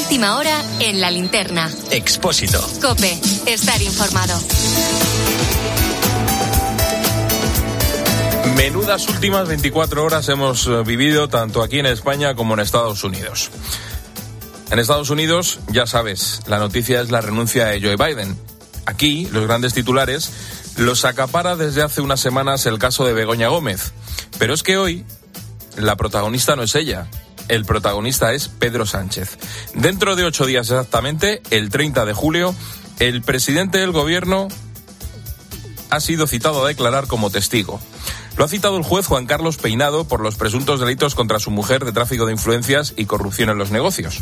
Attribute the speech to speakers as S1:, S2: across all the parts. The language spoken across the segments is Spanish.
S1: última hora en La Linterna.
S2: Expósito.
S1: COPE. Estar informado.
S3: Menudas últimas 24 horas hemos vivido tanto aquí en España como en Estados Unidos. En Estados Unidos, ya sabes, la noticia es la renuncia de Joe Biden. Aquí, los grandes titulares los acapara desde hace unas semanas el caso de Begoña Gómez. Pero es que hoy la protagonista no es ella. El protagonista es Pedro Sánchez. Dentro de 8 días exactamente, el 30 de julio, el presidente del gobierno ha sido citado a declarar como testigo. Lo ha citado el juez Juan Carlos Peinado por los presuntos delitos contra su mujer de tráfico de influencias y corrupción en los negocios.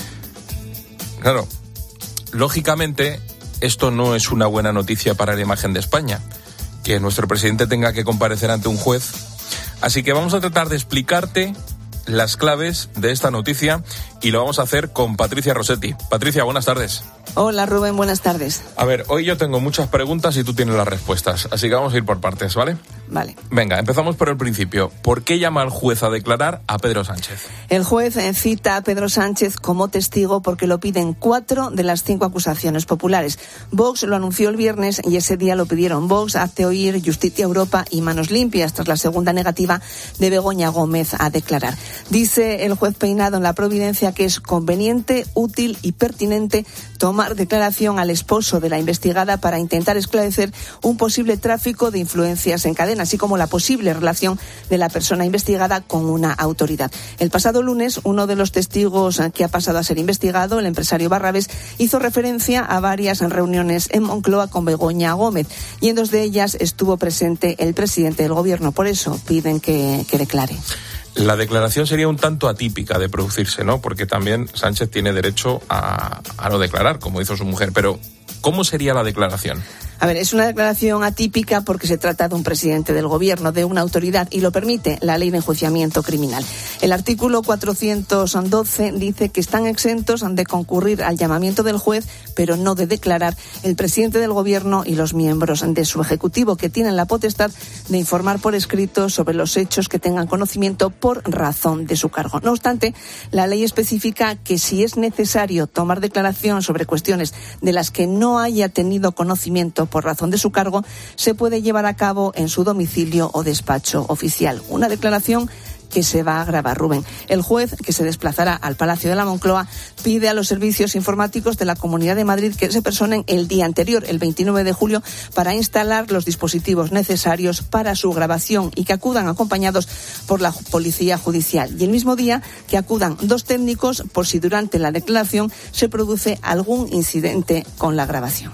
S3: Claro, lógicamente, esto no es una buena noticia para la imagen de España, que nuestro presidente tenga que comparecer ante un juez. Así que vamos a tratar de explicarte las claves de esta noticia y lo vamos a hacer con Patricia Rossetti. Patricia, buenas tardes.
S4: Hola Rubén, buenas tardes.
S3: A ver, hoy yo tengo muchas preguntas y tú tienes las respuestas, así que vamos a ir por partes, ¿vale?
S4: Vale.
S3: Venga, empezamos por el principio. ¿Por qué llama al juez a declarar a Pedro Sánchez?
S4: El juez cita a Pedro Sánchez como testigo porque lo piden 4 de las 5 acusaciones populares. Vox lo anunció el viernes y ese día lo pidieron Vox, Hazte Oír, Justicia Europa y Manos Limpias, tras la segunda negativa de Begoña Gómez a declarar. Dice el juez Peinado en La Providencia que es conveniente, útil y pertinente tomar declaración al esposo de la investigada para intentar esclarecer un posible tráfico de influencias en cadena, así como la posible relación de la persona investigada con una autoridad. El pasado lunes, uno de los testigos que ha pasado a ser investigado, el empresario Barrabés, hizo referencia a varias reuniones en Moncloa con Begoña Gómez y en 2 de ellas estuvo presente el presidente del gobierno. Por eso piden que declare.
S3: La declaración sería un tanto atípica de producirse, ¿no? Porque también Sánchez tiene derecho a no declarar, como hizo su mujer. Pero, ¿cómo sería la declaración?
S4: A ver, es una declaración atípica porque se trata de un presidente del gobierno, de una autoridad, y lo permite la ley de enjuiciamiento criminal. El artículo 412 dice que están exentos de concurrir al llamamiento del juez, pero no de declarar, el presidente del gobierno y los miembros de su ejecutivo, que tienen la potestad de informar por escrito sobre los hechos que tengan conocimiento por razón de su cargo. No obstante, la ley especifica que si es necesario tomar declaración sobre cuestiones de las que no haya tenido conocimiento por razón de su cargo, se puede llevar a cabo en su domicilio o despacho oficial. Una declaración que se va a grabar, Rubén. El juez, que se desplazará al Palacio de la Moncloa, pide a los servicios informáticos de la Comunidad de Madrid que se personen el día anterior, el 29 de julio, para instalar los dispositivos necesarios para su grabación y que acudan acompañados por la Policía Judicial. Y el mismo día que acudan 2 técnicos por si durante la declaración se produce algún incidente con la grabación.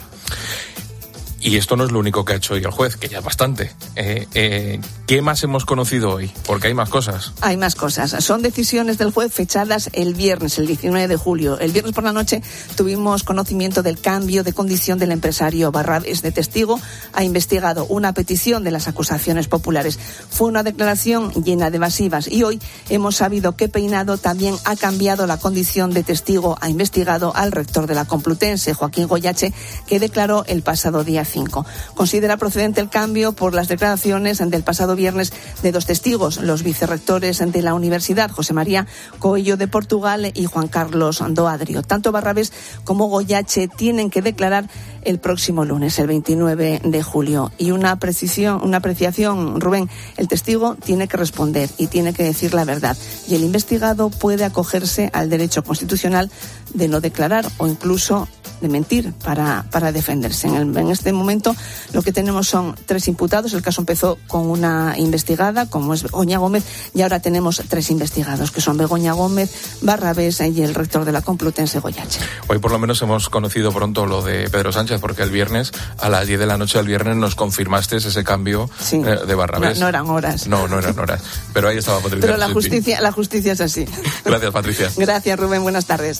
S3: Y esto no es lo único que ha hecho hoy el juez, que ya es bastante. ¿Qué más hemos conocido hoy? Porque hay más cosas.
S4: Hay más cosas. Son decisiones del juez fechadas el viernes, el 19 de julio. El viernes por la noche tuvimos conocimiento del cambio de condición del empresario Barrabés de testigo. Ha investigado una petición de las acusaciones populares. Fue una declaración llena de evasivas y hoy hemos sabido que Peinado también ha cambiado la condición de testigo. Ha investigado al rector de la Complutense, Joaquín Goyache, que declaró el pasado día 5. Considera procedente el cambio por las declaraciones del pasado viernes de 2 testigos, los vicerrectores de la universidad, José María Coello de Portugal y Juan Carlos Doadrio. Tanto Barrabés como Goyache tienen que declarar el próximo lunes, el 29 de julio. Y una apreciación, Rubén, el testigo tiene que responder y tiene que decir la verdad. Y el investigado puede acogerse al derecho constitucional de no declarar o incluso de mentir para defenderse. En este momento lo que tenemos son 3 imputados. El caso empezó con una investigada, como es Begoña Gómez, y ahora tenemos 3 investigados, que son Begoña Gómez, Barrabés y el rector de la Complutense, Goyache.
S3: Hoy por lo menos hemos conocido pronto lo de Pedro Sánchez, porque el viernes, a las 10 de la noche del viernes, nos confirmaste ese cambio de Barrabés.
S4: No eran horas.
S3: No eran horas. Pero ahí estaba Patricia.
S4: Pero la justicia es así.
S3: Gracias, Patricia.
S4: Gracias, Rubén. Buenas tardes.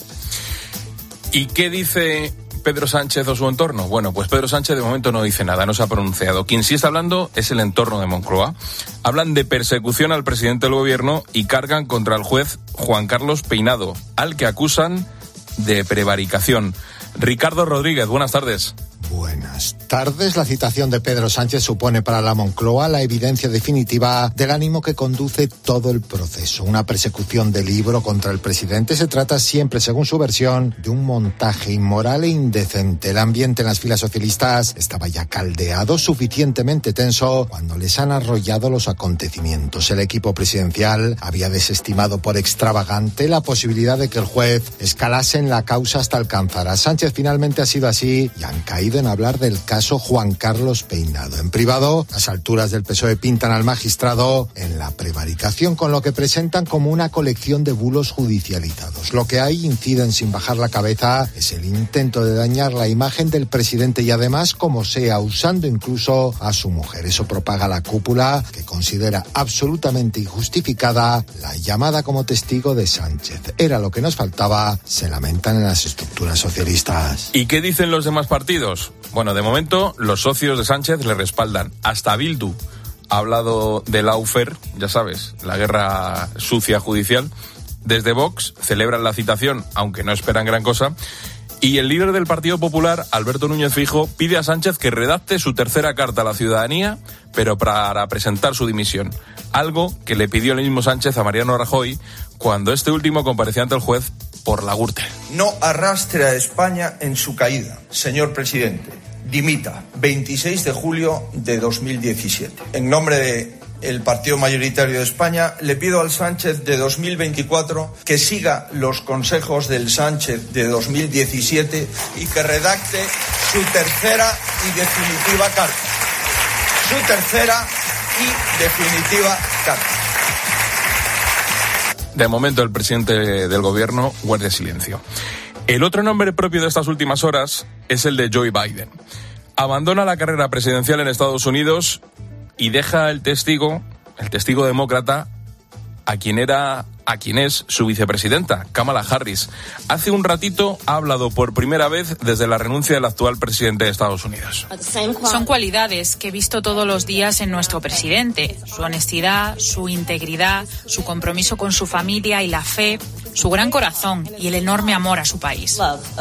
S3: ¿Y qué dice Pedro Sánchez o su entorno? Bueno, pues Pedro Sánchez de momento no dice nada, no se ha pronunciado. Quien sí está hablando es el entorno de Moncloa. Hablan de persecución al presidente del gobierno y cargan contra el juez Juan Carlos Peinado, al que acusan de prevaricación. Ricardo Rodríguez, buenas tardes.
S2: Buenas tardes. La citación de Pedro Sánchez supone para la Moncloa la evidencia definitiva del ánimo que conduce todo el proceso. Una persecución de libro contra el presidente. Se trata siempre, según su versión, de un montaje inmoral e indecente. El ambiente en las filas socialistas estaba ya caldeado, suficientemente tenso, cuando les han arrollado los acontecimientos. El equipo presidencial había desestimado por extravagante la posibilidad de que el juez escalase en la causa hasta alcanzar a Sánchez. Finalmente ha sido así y han caído en hablar del caso Juan Carlos Peinado. En privado, las alturas del PSOE pintan al magistrado en la prevaricación, con lo que presentan como una colección de bulos judicializados. Lo que hay, inciden sin bajar la cabeza, es el intento de dañar la imagen del presidente y además, como sea, usando incluso a su mujer. Eso propaga la cúpula, que considera absolutamente injustificada la llamada como testigo de Sánchez. Era lo que nos faltaba, se lamentan en las estructuras socialistas.
S3: ¿Y qué dicen los demás partidos? Bueno, de momento los socios de Sánchez le respaldan. Hasta Bildu ha hablado de lawfare, ya sabes, la guerra sucia judicial. Desde Vox celebran la citación, aunque no esperan gran cosa. Y el líder del Partido Popular, Alberto Núñez Feijóo, pide a Sánchez que redacte su tercera carta a la ciudadanía, pero para presentar su dimisión. Algo que le pidió el mismo Sánchez a Mariano Rajoy cuando este último comparecía ante el juez por la Gürtel.
S5: No arrastre a España en su caída, señor presidente. Dimita, 26 de julio de 2017. En nombre del Partido Mayoritario de España, le pido al Sánchez de 2024 que siga los consejos del Sánchez de 2017 y que redacte su tercera y definitiva carta. Su tercera y definitiva carta.
S3: De momento, el presidente del gobierno guarda silencio. El otro nombre propio de estas últimas horas es el de Joe Biden. Abandona la carrera presidencial en Estados Unidos y deja el testigo demócrata, a quien es su vicepresidenta, Kamala Harris. Hace un ratito ha hablado por primera vez desde la renuncia del actual presidente de Estados Unidos.
S6: Son cualidades que he visto todos los días en nuestro presidente. Su honestidad, su integridad, su compromiso con su familia y la fe, su gran corazón y el enorme amor a su país.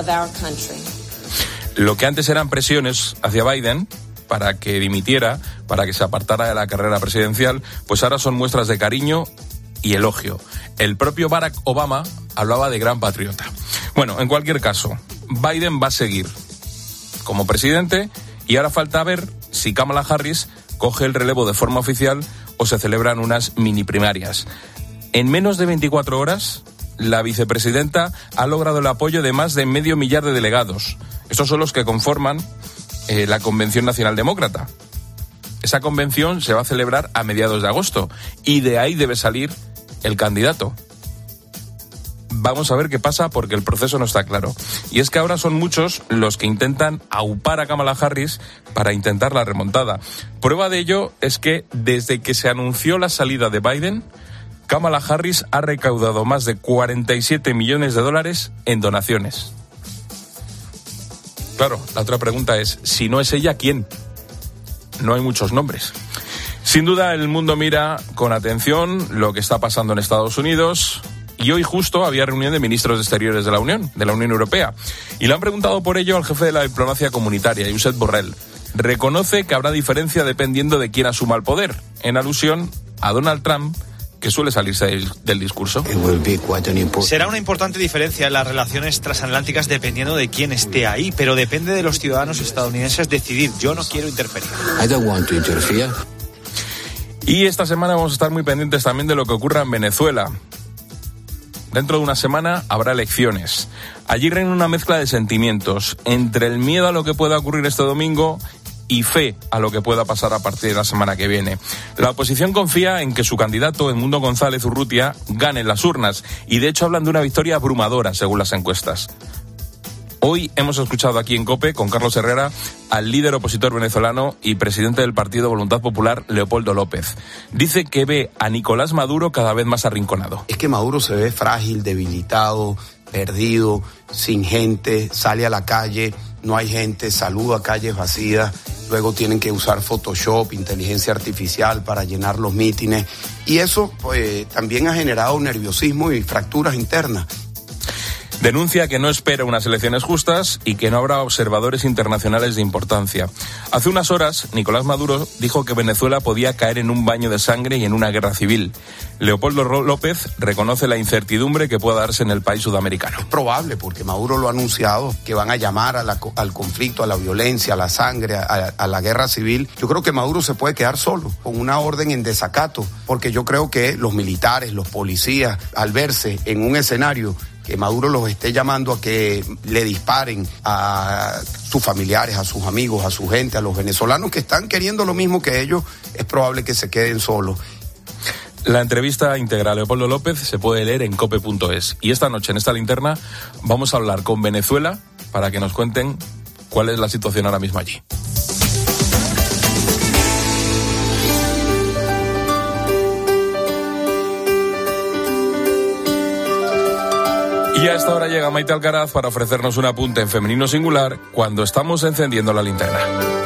S3: Lo que antes eran presiones hacia Biden para que dimitiera, para que se apartara de la carrera presidencial, pues ahora son muestras de cariño y elogio. El propio Barack Obama hablaba de gran patriota. Bueno, en cualquier caso, Biden va a seguir como presidente y ahora falta ver si Kamala Harris coge el relevo de forma oficial o se celebran unas mini primarias. En menos de 24 horas, la vicepresidenta ha logrado el apoyo de más de 500.000 de delegados. Estos son los que conforman la Convención Nacional Demócrata. Esa convención se va a celebrar a mediados de agosto y de ahí debe salir el candidato. Vamos a ver qué pasa porque el proceso no está claro. Y es que ahora son muchos los que intentan aupar a Kamala Harris para intentar la remontada. Prueba de ello es que desde que se anunció la salida de Biden, Kamala Harris ha recaudado más de $47 millones en donaciones. Claro, la otra pregunta es, si no es ella, ¿quién? No hay muchos nombres. Sin duda, el mundo mira con atención lo que está pasando en Estados Unidos y hoy justo había reunión de ministros de Exteriores de la Unión Europea. Y le han preguntado por ello al jefe de la diplomacia comunitaria, Josep Borrell. Reconoce que habrá diferencia dependiendo de quién asuma el poder, en alusión a Donald Trump, que suele salirse del discurso.
S7: Será una importante diferencia en las relaciones transatlánticas dependiendo de quién esté ahí, pero depende de los ciudadanos estadounidenses decidir. Yo no quiero interferir.
S3: Y esta semana vamos a estar muy pendientes también de lo que ocurra en Venezuela. Dentro de una semana habrá elecciones. Allí reina una mezcla de sentimientos, entre el miedo a lo que pueda ocurrir este domingo y fe a lo que pueda pasar a partir de la semana que viene. La oposición confía en que su candidato, Edmundo González Urrutia, gane en las urnas y de hecho hablan de una victoria abrumadora según las encuestas. Hoy hemos escuchado aquí en COPE, con Carlos Herrera, al líder opositor venezolano y presidente del Partido Voluntad Popular, Leopoldo López. Dice que ve a Nicolás Maduro cada vez más arrinconado.
S8: Es que Maduro se ve frágil, debilitado, perdido, sin gente, sale a la calle, no hay gente, saluda a calles vacías, luego tienen que usar Photoshop, inteligencia artificial para llenar los mítines, y eso pues también ha generado nerviosismo y fracturas internas.
S3: Denuncia que no espera unas elecciones justas y que no habrá observadores internacionales de importancia. Hace unas horas, Nicolás Maduro dijo que Venezuela podía caer en un baño de sangre y en una guerra civil. Leopoldo López reconoce la incertidumbre que pueda darse en el país sudamericano.
S8: Es probable, porque Maduro lo ha anunciado, que van a llamar al conflicto, a la violencia, a la sangre, a la guerra civil. Yo creo que Maduro se puede quedar solo, con una orden en desacato, porque yo creo que los militares, los policías, al verse en un escenario que Maduro los esté llamando a que le disparen a sus familiares, a sus amigos, a su gente, a los venezolanos que están queriendo lo mismo que ellos, es probable que se queden solos.
S3: La entrevista íntegra a Leopoldo López se puede leer en cope.es. Y esta noche en esta linterna vamos a hablar con Venezuela para que nos cuenten cuál es la situación ahora mismo allí. Y a esta hora llega Maite Alcaraz para ofrecernos un apunte en femenino singular cuando estamos encendiendo la linterna.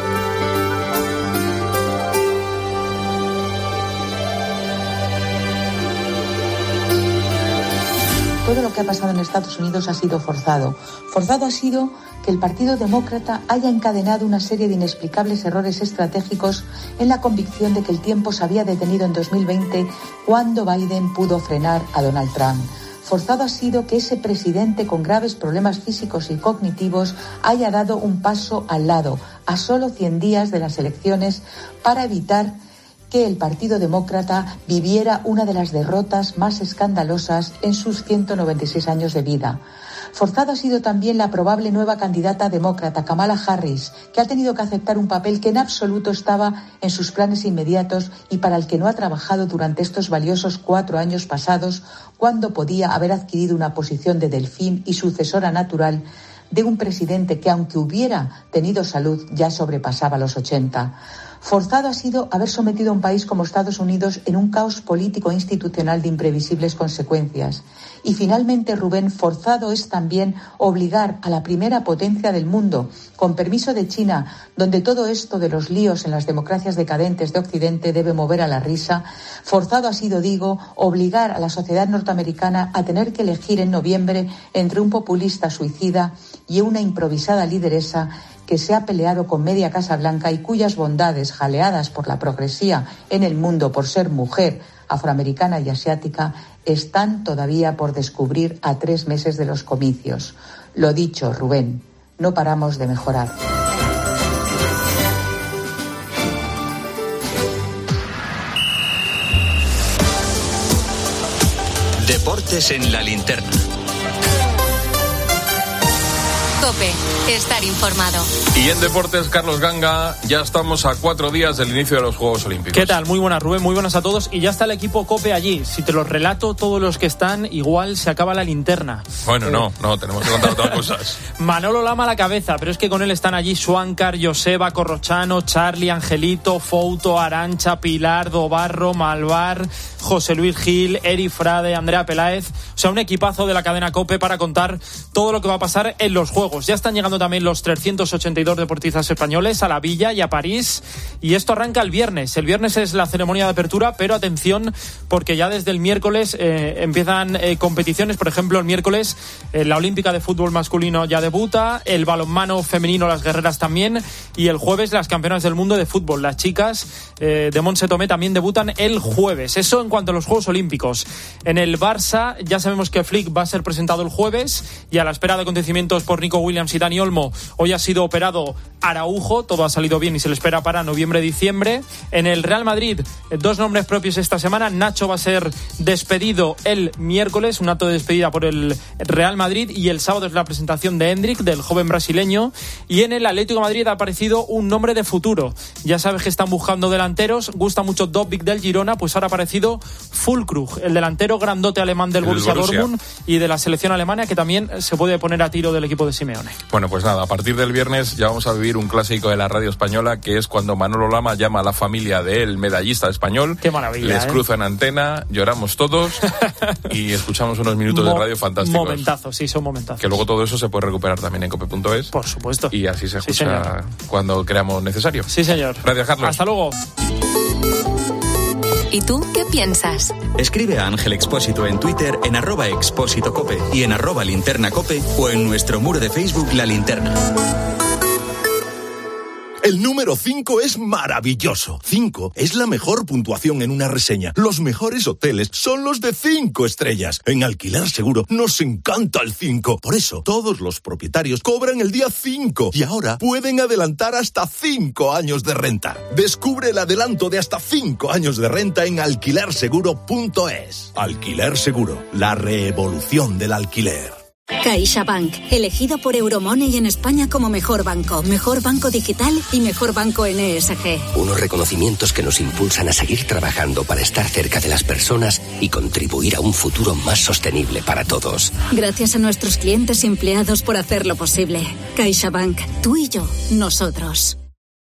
S9: Todo lo que ha pasado en Estados Unidos ha sido forzado. Forzado ha sido que el Partido Demócrata haya encadenado una serie de inexplicables errores estratégicos en la convicción de que el tiempo se había detenido en 2020 cuando Biden pudo frenar a Donald Trump. Forzado ha sido que ese presidente con graves problemas físicos y cognitivos haya dado un paso al lado, a solo 100 días de las elecciones, para evitar que el Partido Demócrata viviera una de las derrotas más escandalosas en sus 196 años de vida. Forzado ha sido también la probable nueva candidata demócrata, Kamala Harris, que ha tenido que aceptar un papel que en absoluto estaba en sus planes inmediatos y para el que no ha trabajado durante estos valiosos 4 años pasados, cuando podía haber adquirido una posición de delfín y sucesora natural de un presidente que, aunque hubiera tenido salud, ya sobrepasaba los 80. Forzado ha sido haber sometido a un país como Estados Unidos en un caos político e institucional de imprevisibles consecuencias. Y finalmente, Rubén, forzado es también obligar a la primera potencia del mundo, con permiso de China, donde todo esto de los líos en las democracias decadentes de Occidente debe mover a la risa. Forzado ha sido, digo, obligar a la sociedad norteamericana a tener que elegir en noviembre entre un populista suicida y una improvisada lideresa que se ha peleado con media Casa Blanca y cuyas bondades, jaleadas por la progresía en el mundo por ser mujer, afroamericana y asiática, están todavía por descubrir a 3 meses de los comicios. Lo dicho, Rubén, no paramos de mejorar.
S10: Deportes en la linterna.
S1: COPE, estar informado.
S3: Y en deportes, Carlos Ganga, ya estamos a 4 días del inicio de los Juegos Olímpicos.
S11: ¿Qué tal? Muy buenas, Rubén, muy buenas a todos. Y ya está el equipo COPE allí. Si te los relato todos los que están, igual se acaba la linterna.
S3: Bueno, no, tenemos que contar otras cosas.
S11: Manolo Lama a la cabeza, pero es que con él están allí Suáncar, Joseba, Corrochano, Charlie, Angelito, Fouto, Arancha, Pilar, Dobarro, Malvar, José Luis Gil, Eri Frade, Andrea Peláez. O sea, un equipazo de la cadena COPE para contar todo lo que va a pasar en los Juegos. Ya están llegando también los 382 deportistas españoles a la Villa y a París. Y esto arranca el viernes. El viernes es la ceremonia de apertura, pero atención, porque ya desde el miércoles empiezan competiciones. Por ejemplo, el miércoles la Olímpica de fútbol masculino ya debuta, el balonmano femenino, las guerreras también, y el jueves las campeonas del mundo de fútbol, las chicas de Montse Tomé, también debutan el jueves. Eso en cuanto a los Juegos Olímpicos. En el Barça ya sabemos que Flick va a ser presentado el jueves, y a la espera de acontecimientos por Nico Williams y Dani Olmo, hoy ha sido operado Araujo, todo ha salido bien y se le espera para noviembre-diciembre. En el Real Madrid, 2 nombres propios esta semana. Nacho va a ser despedido el miércoles, un acto de despedida por el Real Madrid, y el sábado es la presentación de Hendrik, del joven brasileño. Y en el Atlético de Madrid ha aparecido un nombre de futuro. Ya sabes que están buscando delanteros, gusta mucho Dobbik del Girona, pues ahora ha aparecido Füllkrug, el delantero grandote alemán del Borussia Dortmund y de la selección alemana, que también se puede poner a tiro del equipo de Simeone.
S3: Bueno, pues nada, a partir del viernes ya vamos a vivir un clásico de la radio española, que es cuando Manolo Lama llama a la familia del medallista español.
S11: Qué maravilla.
S3: Les cruzan antena, lloramos todos y escuchamos unos minutos de radio fantásticos.
S11: Momentazos, sí, son momentazos.
S3: Que luego todo eso se puede recuperar también en cope.es.
S11: Por supuesto.
S3: Y así se escucha cuando creamos necesario.
S11: Sí, señor.
S3: Gracias, Carlos.
S11: Hasta luego.
S1: ¿Y tú qué piensas?
S10: Escribe a Ángel Expósito en Twitter en @expósitocope y en @linternacope o en nuestro muro de Facebook La Linterna.
S12: El número 5 es maravilloso. 5 es la mejor puntuación en una reseña. Los mejores hoteles son los de 5 estrellas. En Alquiler Seguro nos encanta el 5. Por eso, todos los propietarios cobran el día 5 y ahora pueden adelantar hasta 5 años de renta. Descubre el adelanto de hasta 5 años de renta en alquilerseguro.es. Alquiler Seguro, la revolución del alquiler.
S13: CaixaBank, elegido por Euromoney en España como mejor banco digital y mejor banco en ESG.
S14: Unos reconocimientos que nos impulsan a seguir trabajando para estar cerca de las personas y contribuir a un futuro más sostenible para todos.
S13: Gracias a nuestros clientes y empleados por hacerlo posible. CaixaBank, tú y yo, nosotros.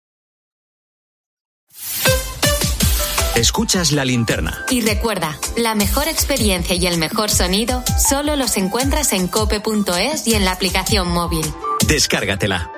S10: Escuchas La Linterna.
S1: Y recuerda, la mejor experiencia y el mejor sonido solo los encuentras en cope.es y en la aplicación móvil.
S10: Descárgatela.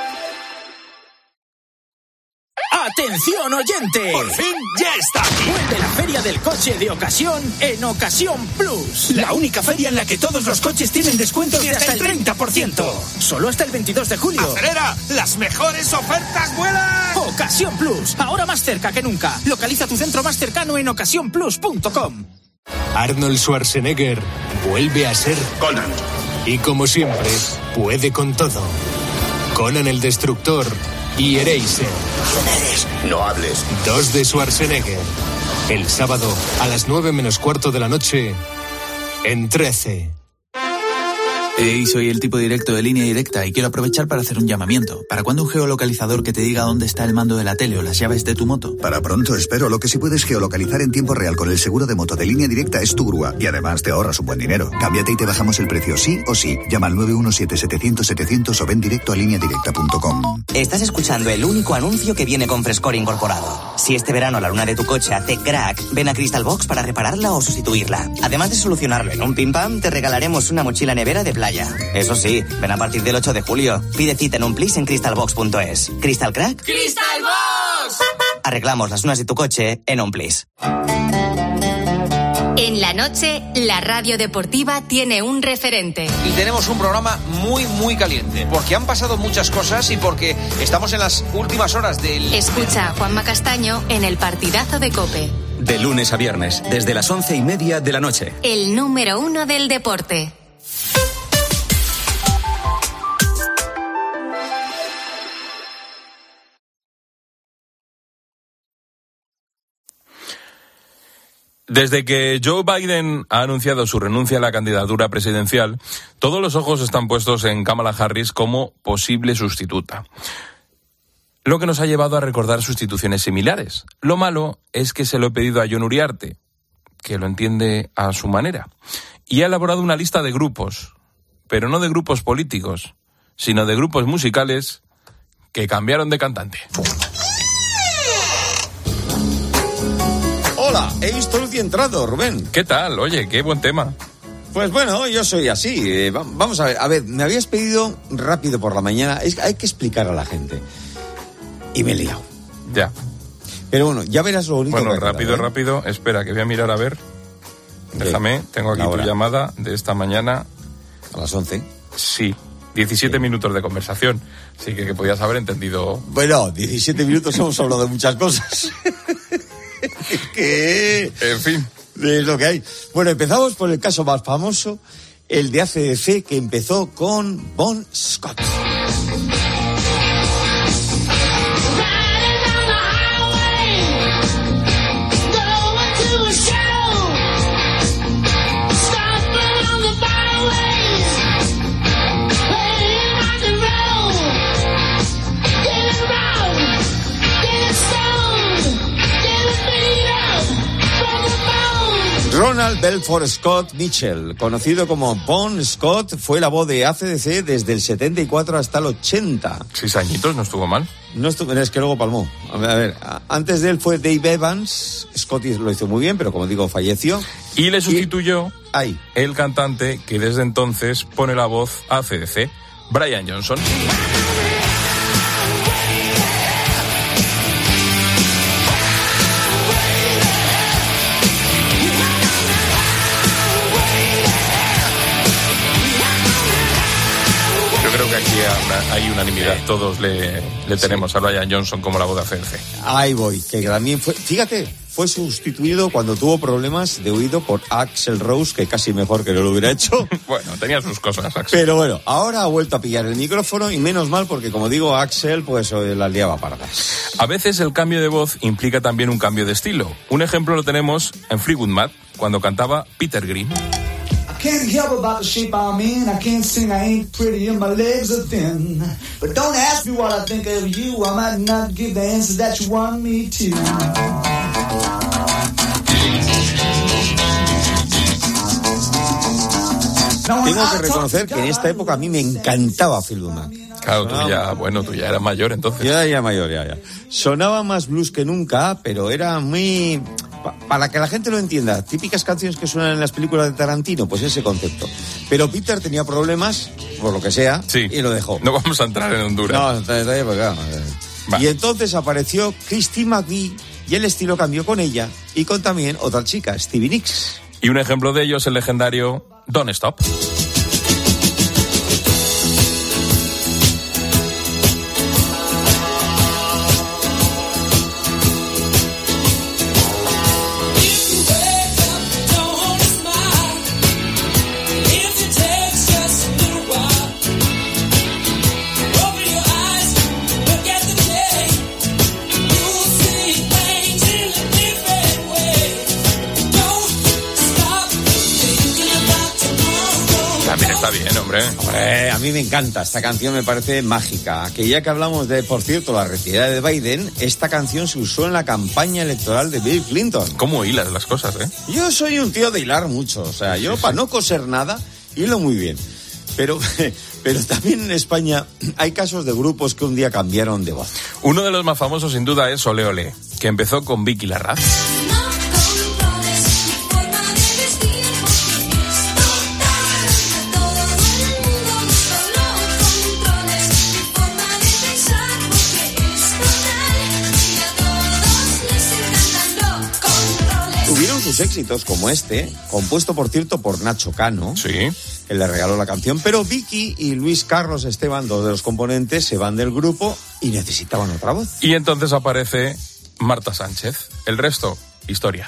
S15: ¡Atención, oyente!
S12: ¡Por fin ya está aquí!
S15: Vuelve la Feria del Coche de Ocasión en Ocasión Plus. La única feria en la que todos los coches tienen descuentos de hasta el 30%. Solo hasta el 22 de julio.
S12: ¡Acelera! ¡Las mejores ofertas vuelan!
S15: Ocasión Plus, ahora más cerca que nunca. Localiza tu centro más cercano en ocasiónplus.com.
S16: Arnold Schwarzenegger vuelve a ser
S12: Conan.
S16: Y como siempre, puede con todo. Conan el Destructor y Eraser.
S12: ¿Quién eres? No hables.
S16: 2 de Schwarzenegger. El sábado a las 9:15 de la noche en 13.
S17: Soy el tipo directo de Línea Directa y quiero aprovechar para hacer un llamamiento. ¿Para cuándo un geolocalizador que te diga dónde está el mando de la tele o las llaves de tu moto?
S18: Para pronto, espero. Lo que sí puedes geolocalizar en tiempo real con el seguro de moto de Línea Directa es tu grúa. Y además te ahorras un buen dinero. Cámbiate y te bajamos el precio sí o sí. Llama al 917-700-700 o ven directo a lineadirecta.com.
S19: Estás escuchando el único anuncio que viene con frescor incorporado. Si este verano la luna de tu coche hace crack, ven a Crystal Box para repararla o sustituirla. Además de solucionarlo en un pim pam, te regalaremos una mochila nevera de playa. Eso sí, ven a partir del 8 de julio. Pide cita en un plis en crystalbox.es. ¿Crystal Crack?
S20: ¡Crystal Box!
S19: Arreglamos las lunas de tu coche en un plis.
S1: En la noche, la radio deportiva tiene un referente.
S21: Y tenemos un programa muy, muy caliente. Porque han pasado muchas cosas y porque estamos en las últimas horas del...
S1: Escucha a Juanma Castaño en el partidazo de COPE.
S10: De lunes a viernes, desde las 11:30 de la noche.
S1: El número 1 del deporte.
S3: Desde que Joe Biden ha anunciado su renuncia a la candidatura presidencial, todos los ojos están puestos en Kamala Harris como posible sustituta. Lo que nos ha llevado a recordar sustituciones similares. Lo malo es que se lo he pedido a Jon Uriarte, que lo entiende a su manera, y ha elaborado una lista de grupos, pero no de grupos políticos, sino de grupos musicales que cambiaron de cantante.
S22: Hola, he visto luz y entrado, Rubén.
S3: ¿Qué tal? Oye, qué buen tema.
S22: Pues bueno, yo soy así. Vamos a ver. A ver, me habías pedido rápido por la mañana. Hay que explicar a la gente. Y me he liado.
S3: Ya.
S22: Pero bueno, ya verás lo bonito.
S3: Bueno, rápido. Espera, que voy a mirar a ver. Déjame, tengo aquí tu llamada de esta mañana.
S22: A las 11.
S3: Sí. 17 minutos de conversación. Así que podías haber entendido.
S22: Bueno, 17 minutos hemos hablado de muchas cosas. ¿Qué?
S3: En fin.
S22: Es lo que hay. Bueno, empezamos por el caso más famoso, el de AC/DC, que empezó con Bon Scott. Ronald Belfort Scott Mitchell, conocido como Bon Scott, fue la voz de AC/DC desde el 74 hasta el 80.
S3: 6 añitos, no estuvo mal.
S22: No estuvo, es que luego palmó. A ver, antes de él fue Dave Evans. Scott lo hizo muy bien, pero como digo, falleció.
S3: Y le sustituyó el cantante que desde entonces pone la voz a AC/DC, Brian Johnson. aquí hay unanimidad. Todos le tenemos a Brian Johnson como la voz de ACDC.
S22: Ahí voy, que también fue sustituido cuando tuvo problemas de oído por Axl Rose, que casi mejor que no lo hubiera hecho.
S3: Bueno, tenía sus cosas, Axl.
S22: Pero bueno, ahora ha vuelto a pillar el micrófono y menos mal porque, como digo, Axl pues las liaba pardas.
S3: A veces el cambio de voz implica también un cambio de estilo. Un ejemplo lo tenemos en Fleetwood Mac, cuando cantaba Peter Green.
S4: Can't help about the shape I'm in. I can't sing, I ain't pretty and my legs are thin. But don't ask me what I think of you. I might not give the answers that you want me to.
S22: Tengo que reconocer que en esta época a mí me encantaba Fleetwood Mac.
S3: Claro, tú ya eras mayor entonces.
S22: Ya mayor. Sonaba más blues que nunca, pero era muy... Para que la gente lo entienda, típicas canciones que suenan en las películas de Tarantino, pues ese concepto. Pero Peter tenía problemas, por lo que sea, y lo dejó.
S3: No vamos a entrar en Honduras.
S22: Y entonces apareció Christine McVie y el estilo cambió con ella y con también otra chica, Stevie Nicks.
S3: Y un ejemplo de ello es el legendario Don't Stop. Está bien, hombre.
S22: A mí me encanta, esta canción me parece mágica. Que ya que hablamos de, por cierto, la retirada de Biden, esta canción se usó en la campaña electoral de Bill Clinton.
S3: ¿Cómo hilas las cosas,
S22: Yo soy un tío de hilar mucho, o sea, yo para no coser nada, hilo muy bien. Pero también en España hay casos de grupos que un día cambiaron de voz.
S3: Uno de los más famosos sin duda es Ole Ole, que empezó con Vicky Larraz.
S22: Sus éxitos como este, compuesto por cierto por Nacho Cano, que le regaló la canción, pero Vicky y Luis Carlos Esteban, dos de los componentes, se van del grupo y necesitaban otra voz.
S3: Y entonces aparece Marta Sánchez. El resto, historia.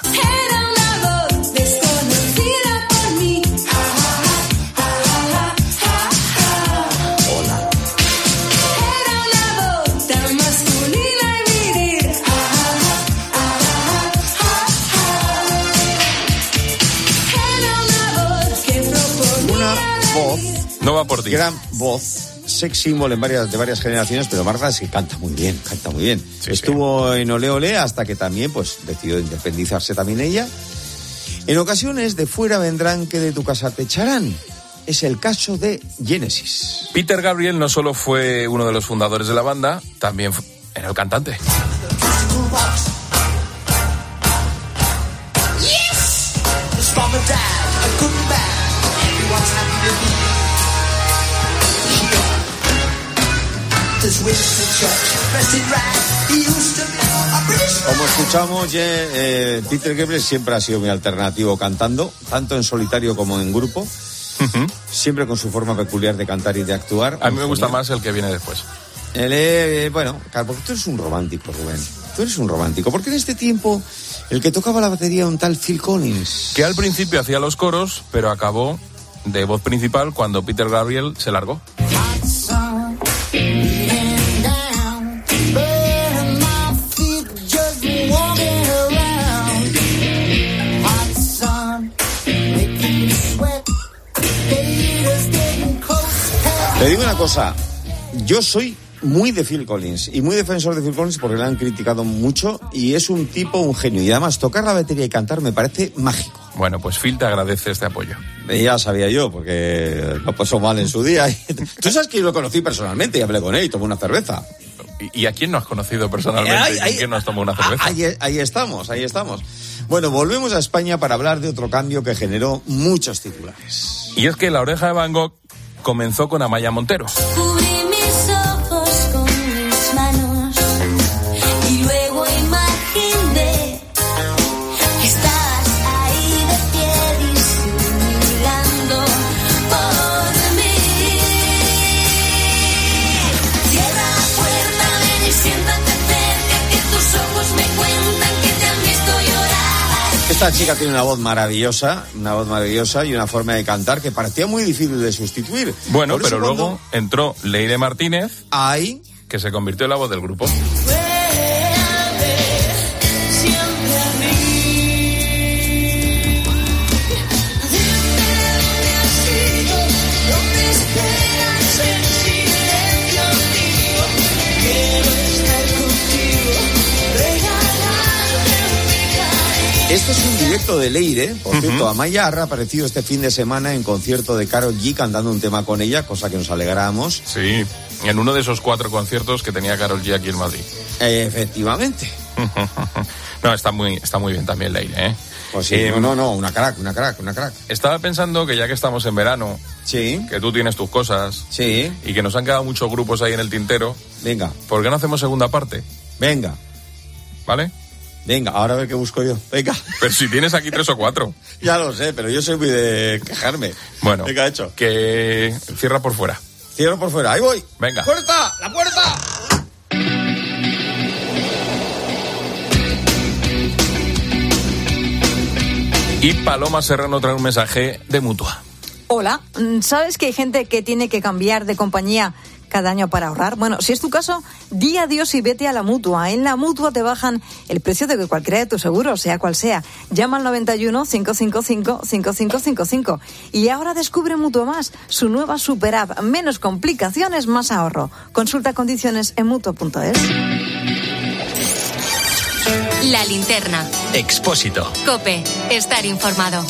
S3: No va por ti.
S22: Gran voz, sex symbol de varias generaciones, pero Marta sí canta muy bien. Estuvo en Ole Ole hasta que también pues decidió independizarse también ella. En ocasiones de fuera vendrán que de tu casa te echarán. Es el caso de Genesis.
S3: Peter Gabriel no solo fue uno de los fundadores de la banda, también era el cantante.
S22: Como escuchamos, Peter Gabriel siempre ha sido muy alternativo cantando, tanto en solitario como en grupo, siempre con su forma peculiar de cantar y de actuar.
S3: A mí me gusta más el que viene después.
S22: Bueno, porque tú eres un romántico, Rubén. Tú eres un romántico, porque en este tiempo el que tocaba la batería un tal Phil Collins,
S3: que al principio hacía los coros, pero acabó de voz principal cuando Peter Gabriel se largó.
S22: Te digo una cosa, yo soy muy de Phil Collins y muy defensor de Phil Collins porque le han criticado mucho y es un tipo, un genio, y además tocar la batería y cantar me parece mágico.
S3: Bueno, pues Phil te agradece este apoyo.
S22: Ya sabía yo, porque lo pasó mal en su día. Tú sabes que yo lo conocí personalmente y hablé con él y tomé una cerveza.
S3: ¿Y a quién no has conocido personalmente? ¿Y quién no has tomado una cerveza?
S22: Ahí estamos. Bueno, volvemos a España para hablar de otro cambio que generó muchos titulares.
S3: Y es que La Oreja de Van Gogh comenzó con Amaya Montero.
S20: Cubrí mis ojos con mis manos y luego imaginé que estabas ahí de pie disimulando por mí.
S22: Esta chica tiene una voz maravillosa y una forma de cantar que parecía muy difícil de sustituir.
S3: Bueno, pero luego entró Leire Martínez,
S22: ahí,
S3: que se convirtió en la voz del grupo.
S22: Este es un directo de Leire, por cierto. Amaya ha reaparecido este fin de semana en concierto de Karol G cantando un tema con ella, cosa que nos alegramos.
S3: Sí, en uno de esos 4 conciertos que tenía Karol G aquí en Madrid.
S22: Efectivamente.
S3: No, está muy bien también Leire, ¿eh?
S22: Pues sí, una crack.
S3: Estaba pensando que ya que estamos en verano,
S22: sí,
S3: que tú tienes tus cosas,
S22: sí,
S3: y que nos han quedado muchos grupos ahí en el tintero.
S22: Venga.
S3: ¿Por qué no hacemos segunda parte?
S22: Venga.
S3: ¿Vale?
S22: Venga, ahora a ver qué busco yo. Venga.
S3: Pero si tienes aquí 3 o 4.
S22: Ya lo sé, pero yo soy muy de quejarme.
S3: Bueno,
S22: venga, hecho.
S3: Que cierra por fuera.
S22: Cierro por fuera, ahí voy.
S3: Venga.
S22: ¡Puerta! ¡La puerta!
S3: Y Paloma Serrano trae un mensaje de Mutua.
S2: Hola, ¿sabes que hay gente que tiene que cambiar de compañía cada año para ahorrar? Bueno, si es tu caso, di adiós y vete a la Mutua. En la Mutua te bajan el precio de cualquiera de tus seguros, sea cual sea. Llama al 91 555 5555. Y ahora descubre Mutua Más, su nueva super app. Menos complicaciones, más ahorro. Consulta condiciones en mutua.es.
S1: La linterna.
S10: Expósito.
S1: COPE. Estar informado.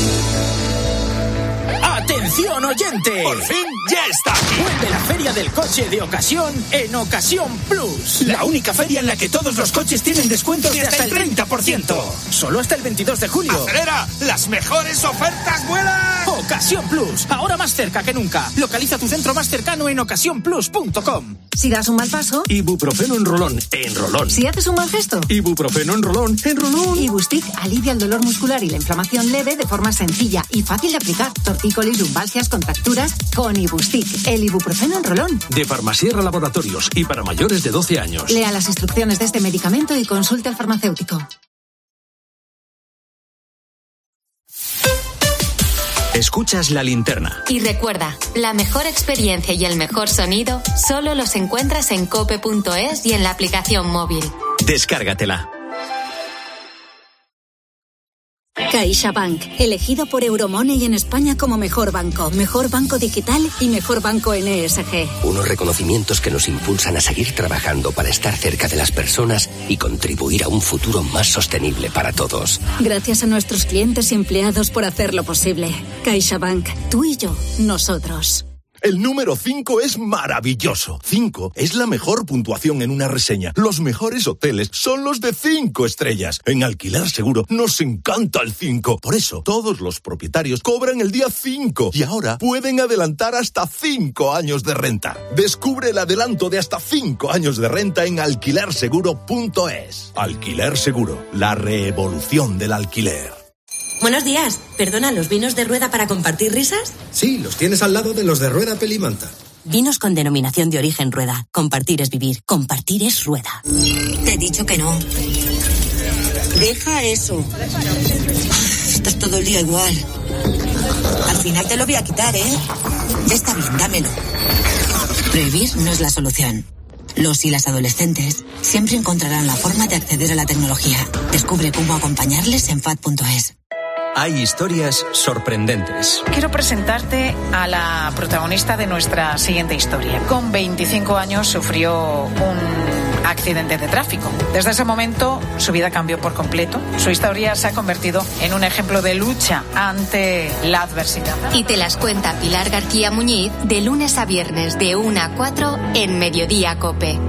S15: ¡Atención, oyente!
S10: ¡Por fin ya está!
S15: Vuelve la feria del coche de ocasión en Ocasión Plus. La única feria en la que todos los coches tienen descuentos de hasta el 30%. Solo hasta el 22 de julio.
S10: ¡Acelera! ¡Las mejores ofertas vuelan!
S15: Ocasión Plus, ahora más cerca que nunca. Localiza tu centro más cercano en ocasiónplus.com.
S2: Si das un mal paso,
S10: Ibuprofeno en rolón, en rolón.
S2: si haces un mal gesto,
S10: Ibuprofeno en rolón, en rolón.
S2: Ibustic alivia el dolor muscular y la inflamación leve de forma sencilla y fácil de aplicar. Tortícolis, lumbalgias, contracturas, con Ibustic, el ibuprofeno en rolón.
S10: De Farmasierra Laboratorios y para mayores de 12 años.
S2: Lea las instrucciones de este medicamento y consulte al farmacéutico.
S10: Escuchas La Linterna.
S1: Y recuerda, la mejor experiencia y el mejor sonido solo los encuentras en cope.es y en la aplicación móvil.
S10: Descárgatela.
S13: CaixaBank, elegido por Euromoney en España como mejor banco digital y mejor banco NSG.
S14: Unos reconocimientos que nos impulsan a seguir trabajando para estar cerca de las personas y contribuir a un futuro más sostenible para todos.
S13: Gracias a nuestros clientes y empleados por hacerlo posible. CaixaBank, tú y yo, nosotros.
S12: El número 5 es maravilloso. 5 es la mejor puntuación en una reseña. Los mejores hoteles son los de 5 estrellas. En Alquiler Seguro nos encanta el 5. Por eso, todos los propietarios cobran el día 5 y ahora pueden adelantar hasta 5 años de renta. Descubre el adelanto de hasta 5 años de renta en alquilerseguro.es. Alquiler Seguro, la revolución del alquiler.
S5: Buenos días. Perdona, ¿los vinos de Rueda para compartir risas?
S23: Sí, los tienes al lado de los de Rueda Pelimanta.
S5: Vinos con denominación de origen Rueda. Compartir es vivir. Compartir es Rueda.
S24: Te he dicho que no. Deja eso. Estás todo el día igual. Al final te lo voy a quitar, ¿eh? Está bien, dámelo. Prohibir no es la solución. Los y las adolescentes siempre encontrarán la forma de acceder a la tecnología. Descubre cómo acompañarles en FAD.es.
S10: Hay historias sorprendentes.
S6: Quiero presentarte a la protagonista de nuestra siguiente historia. Con 25 años sufrió un accidente de tráfico. Desde ese momento su vida cambió por completo. Su historia se ha convertido en un ejemplo de lucha ante la adversidad.
S1: Y te las cuenta Pilar García Muñiz de lunes a viernes de 1 a 4 en Mediodía COPE.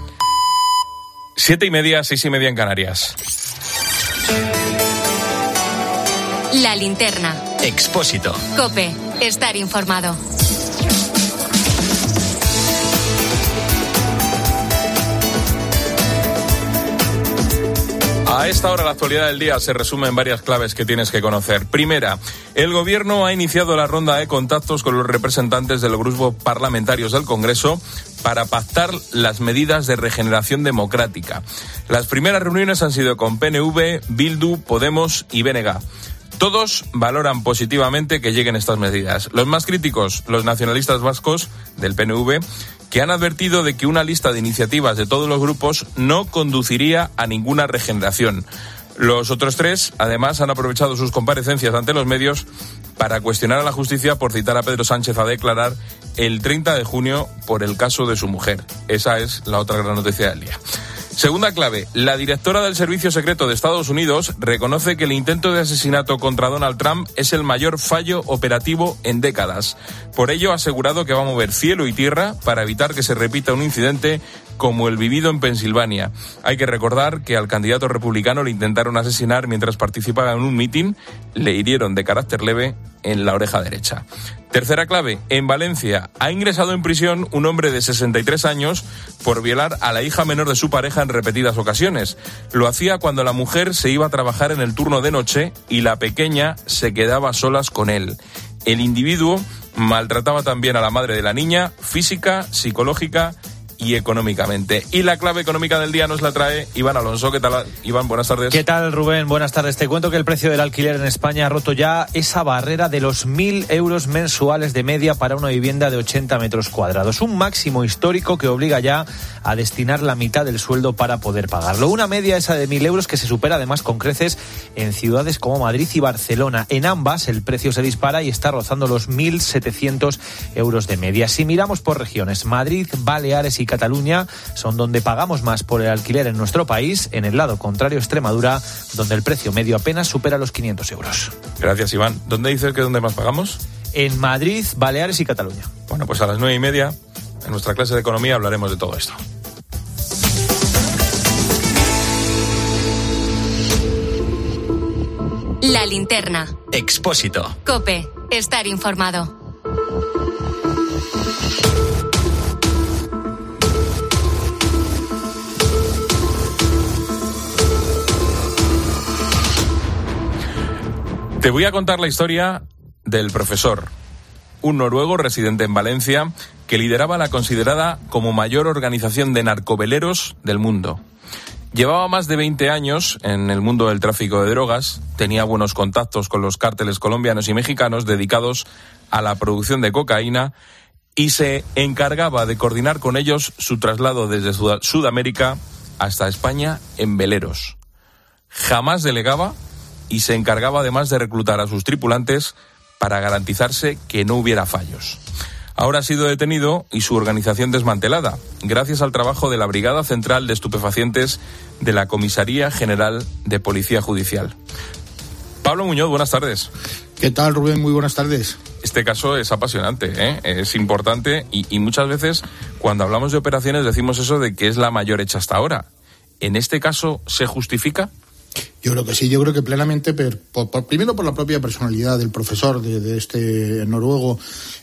S3: Siete y media, 6:30 en Canarias.
S1: La Linterna.
S10: Expósito.
S1: COPE. Estar informado.
S3: A esta hora la actualidad del día se resume en varias claves que tienes que conocer. Primera, el Gobierno ha iniciado la ronda de contactos con los representantes de los grupos parlamentarios del Congreso para pactar las medidas de regeneración democrática. Las primeras reuniones han sido con PNV, Bildu, Podemos y BNG. Todos valoran positivamente que lleguen estas medidas. Los más críticos, los nacionalistas vascos del PNV, que han advertido de que una lista de iniciativas de todos los grupos no conduciría a ninguna regeneración. Los otros tres, además, han aprovechado sus comparecencias ante los medios para cuestionar a la justicia por citar a Pedro Sánchez a declarar el 30 de junio por el caso de su mujer. Esa es la otra gran noticia del día. Segunda clave, la directora del Servicio Secreto de Estados Unidos reconoce que el intento de asesinato contra Donald Trump es el mayor fallo operativo en décadas. Por ello ha asegurado que va a mover cielo y tierra para evitar que se repita un incidente como el vivido en Pensilvania. Hay que recordar que al candidato republicano le intentaron asesinar mientras participaba en un mitin, le hirieron de carácter leve en la oreja derecha. Tercera clave, en Valencia ha ingresado en prisión un hombre de 63 años por violar a la hija menor de su pareja en repetidas ocasiones. Lo hacía cuando la mujer se iba a trabajar en el turno de noche y la pequeña se quedaba a solas con él. El individuo maltrataba también a la madre de la niña, física, psicológica y económicamente. Y la clave económica del día nos la trae Iván Alonso. ¿Qué tal, Iván? Buenas tardes.
S7: ¿Qué tal, Rubén? Buenas tardes. Te cuento que el precio del alquiler en España ha roto ya esa barrera de los 1.000 euros mensuales de media para una vivienda de 80 metros cuadrados. Un máximo histórico que obliga ya a destinar la mitad del sueldo para poder pagarlo. Una media esa de 1.000 euros que se supera además con creces en ciudades como Madrid y Barcelona. En ambas el precio se dispara y está rozando los 1.700 euros de media. Si miramos por regiones, Madrid, Baleares y Cataluña son donde pagamos más por el alquiler en nuestro país. En el lado contrario, Extremadura, donde el precio medio apenas supera los 500 euros.
S3: Gracias, Iván. ¿Dónde dices que dónde más pagamos?
S7: En Madrid, Baleares y Cataluña.
S3: Bueno, pues a las 9:30, en nuestra clase de economía, hablaremos de todo esto.
S1: La Linterna.
S10: Expósito.
S1: COPE. Estar informado.
S3: Te voy a contar la historia del profesor, un noruego residente en Valencia que lideraba la considerada como mayor organización de narcoveleros del mundo. Llevaba más de 20 años en el mundo del tráfico de drogas, tenía buenos contactos con los cárteles colombianos y mexicanos dedicados a la producción de cocaína y se encargaba de coordinar con ellos su traslado desde Sudamérica hasta España en veleros. Jamás delegaba y se encargaba además de reclutar a sus tripulantes para garantizarse que no hubiera fallos. Ahora ha sido detenido y su organización desmantelada, gracias al trabajo de la Brigada Central de Estupefacientes de la Comisaría General de Policía Judicial. Pablo Muñoz, buenas tardes.
S8: ¿Qué tal, Rubén? Muy buenas tardes.
S3: Este caso es apasionante, es importante y muchas veces cuando hablamos de operaciones decimos eso de que es la mayor hecha hasta ahora. ¿En este caso se justifica?
S8: Yo creo que sí, yo creo que plenamente, primero por la propia personalidad del profesor de este noruego,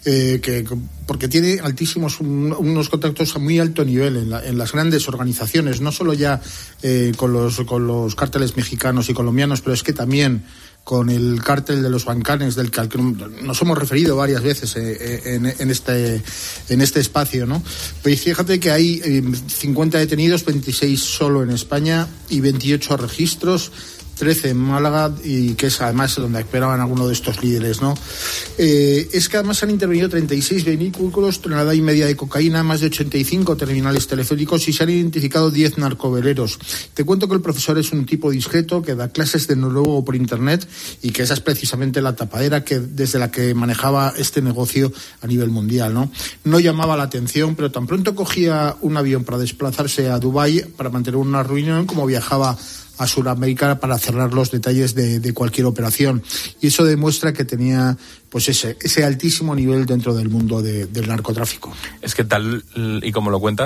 S8: porque tiene altísimos, unos contactos a muy alto nivel en las grandes organizaciones, no solo ya con los cárteles mexicanos y colombianos, pero es que también con el cártel de los Balcanes, del que nos hemos referido varias veces en este espacio, ¿no? Pues fíjate que hay 50 detenidos, 26 solo en España y 28 registros, 13 en Málaga, y que es además donde esperaban algunos de estos líderes, ¿no? Es que además han intervenido 36 vehículos, tonelada y media de cocaína, más de 85 terminales telefónicos y se han identificado 10 narcoveleros. Te cuento que el profesor es un tipo discreto que da clases de noruego por internet y que esa es precisamente la tapadera desde la que manejaba este negocio a nivel mundial, ¿no? No llamaba la atención, pero tan pronto cogía un avión para desplazarse a Dubái para mantener una reunión como viajaba a Sudamérica para cerrar los detalles de cualquier operación. Y eso demuestra que tenía pues ese altísimo nivel dentro del mundo del narcotráfico.
S3: Es que tal y como lo cuentas,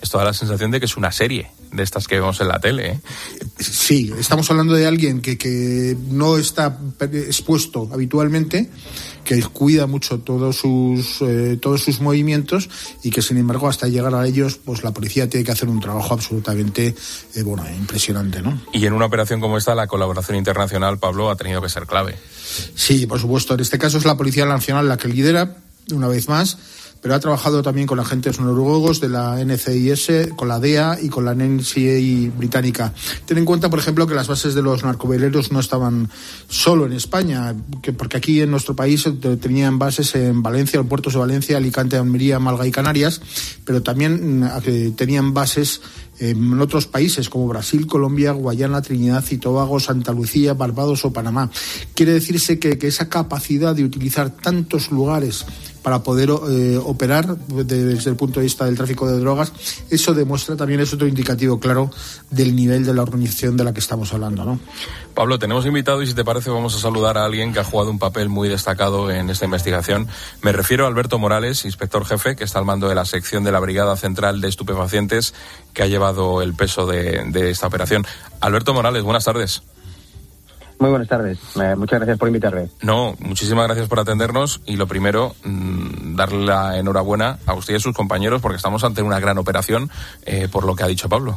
S3: Esto da la sensación de que es una serie de estas que vemos en la tele, ¿eh?
S8: Sí, estamos hablando de alguien que no está expuesto habitualmente, que cuida mucho todos sus movimientos y que, sin embargo, hasta llegar a ellos, pues la policía tiene que hacer un trabajo absolutamente impresionante, ¿no?
S3: Y en una operación como esta, la colaboración internacional, Pablo, ha tenido que ser clave.
S8: Sí, por supuesto. En este caso es la Policía Nacional la que lidera, una vez más, pero ha trabajado también con agentes noruegos de la NCIS, con la DEA y con la NCA británica. Ten en cuenta, por ejemplo, que las bases de los narcoveleros no estaban solo en España, porque aquí en nuestro país tenían bases en Valencia, en puertos de Valencia, Alicante, Almería, Málaga y Canarias, pero también tenían bases en otros países como Brasil, Colombia, Guayana, Trinidad y Tobago, Santa Lucía, Barbados o Panamá. Quiere decirse que esa capacidad de utilizar tantos lugares para poder operar desde el punto de vista del tráfico de drogas, eso demuestra también, es otro indicativo claro del nivel de la organización de la que estamos hablando, ¿no?
S3: Pablo, tenemos invitado y, si te parece, vamos a saludar a alguien que ha jugado un papel muy destacado en esta investigación. Me refiero a Alberto Morales, inspector jefe, que está al mando de la sección de la Brigada Central de Estupefacientes, que ha llevado el peso de esta operación. Alberto Morales, buenas tardes.
S9: Muy buenas tardes. Muchas gracias por invitarme.
S3: No, muchísimas gracias por atendernos y lo primero, darle la enhorabuena a usted y a sus compañeros porque estamos ante una gran operación, por lo que ha dicho Pablo.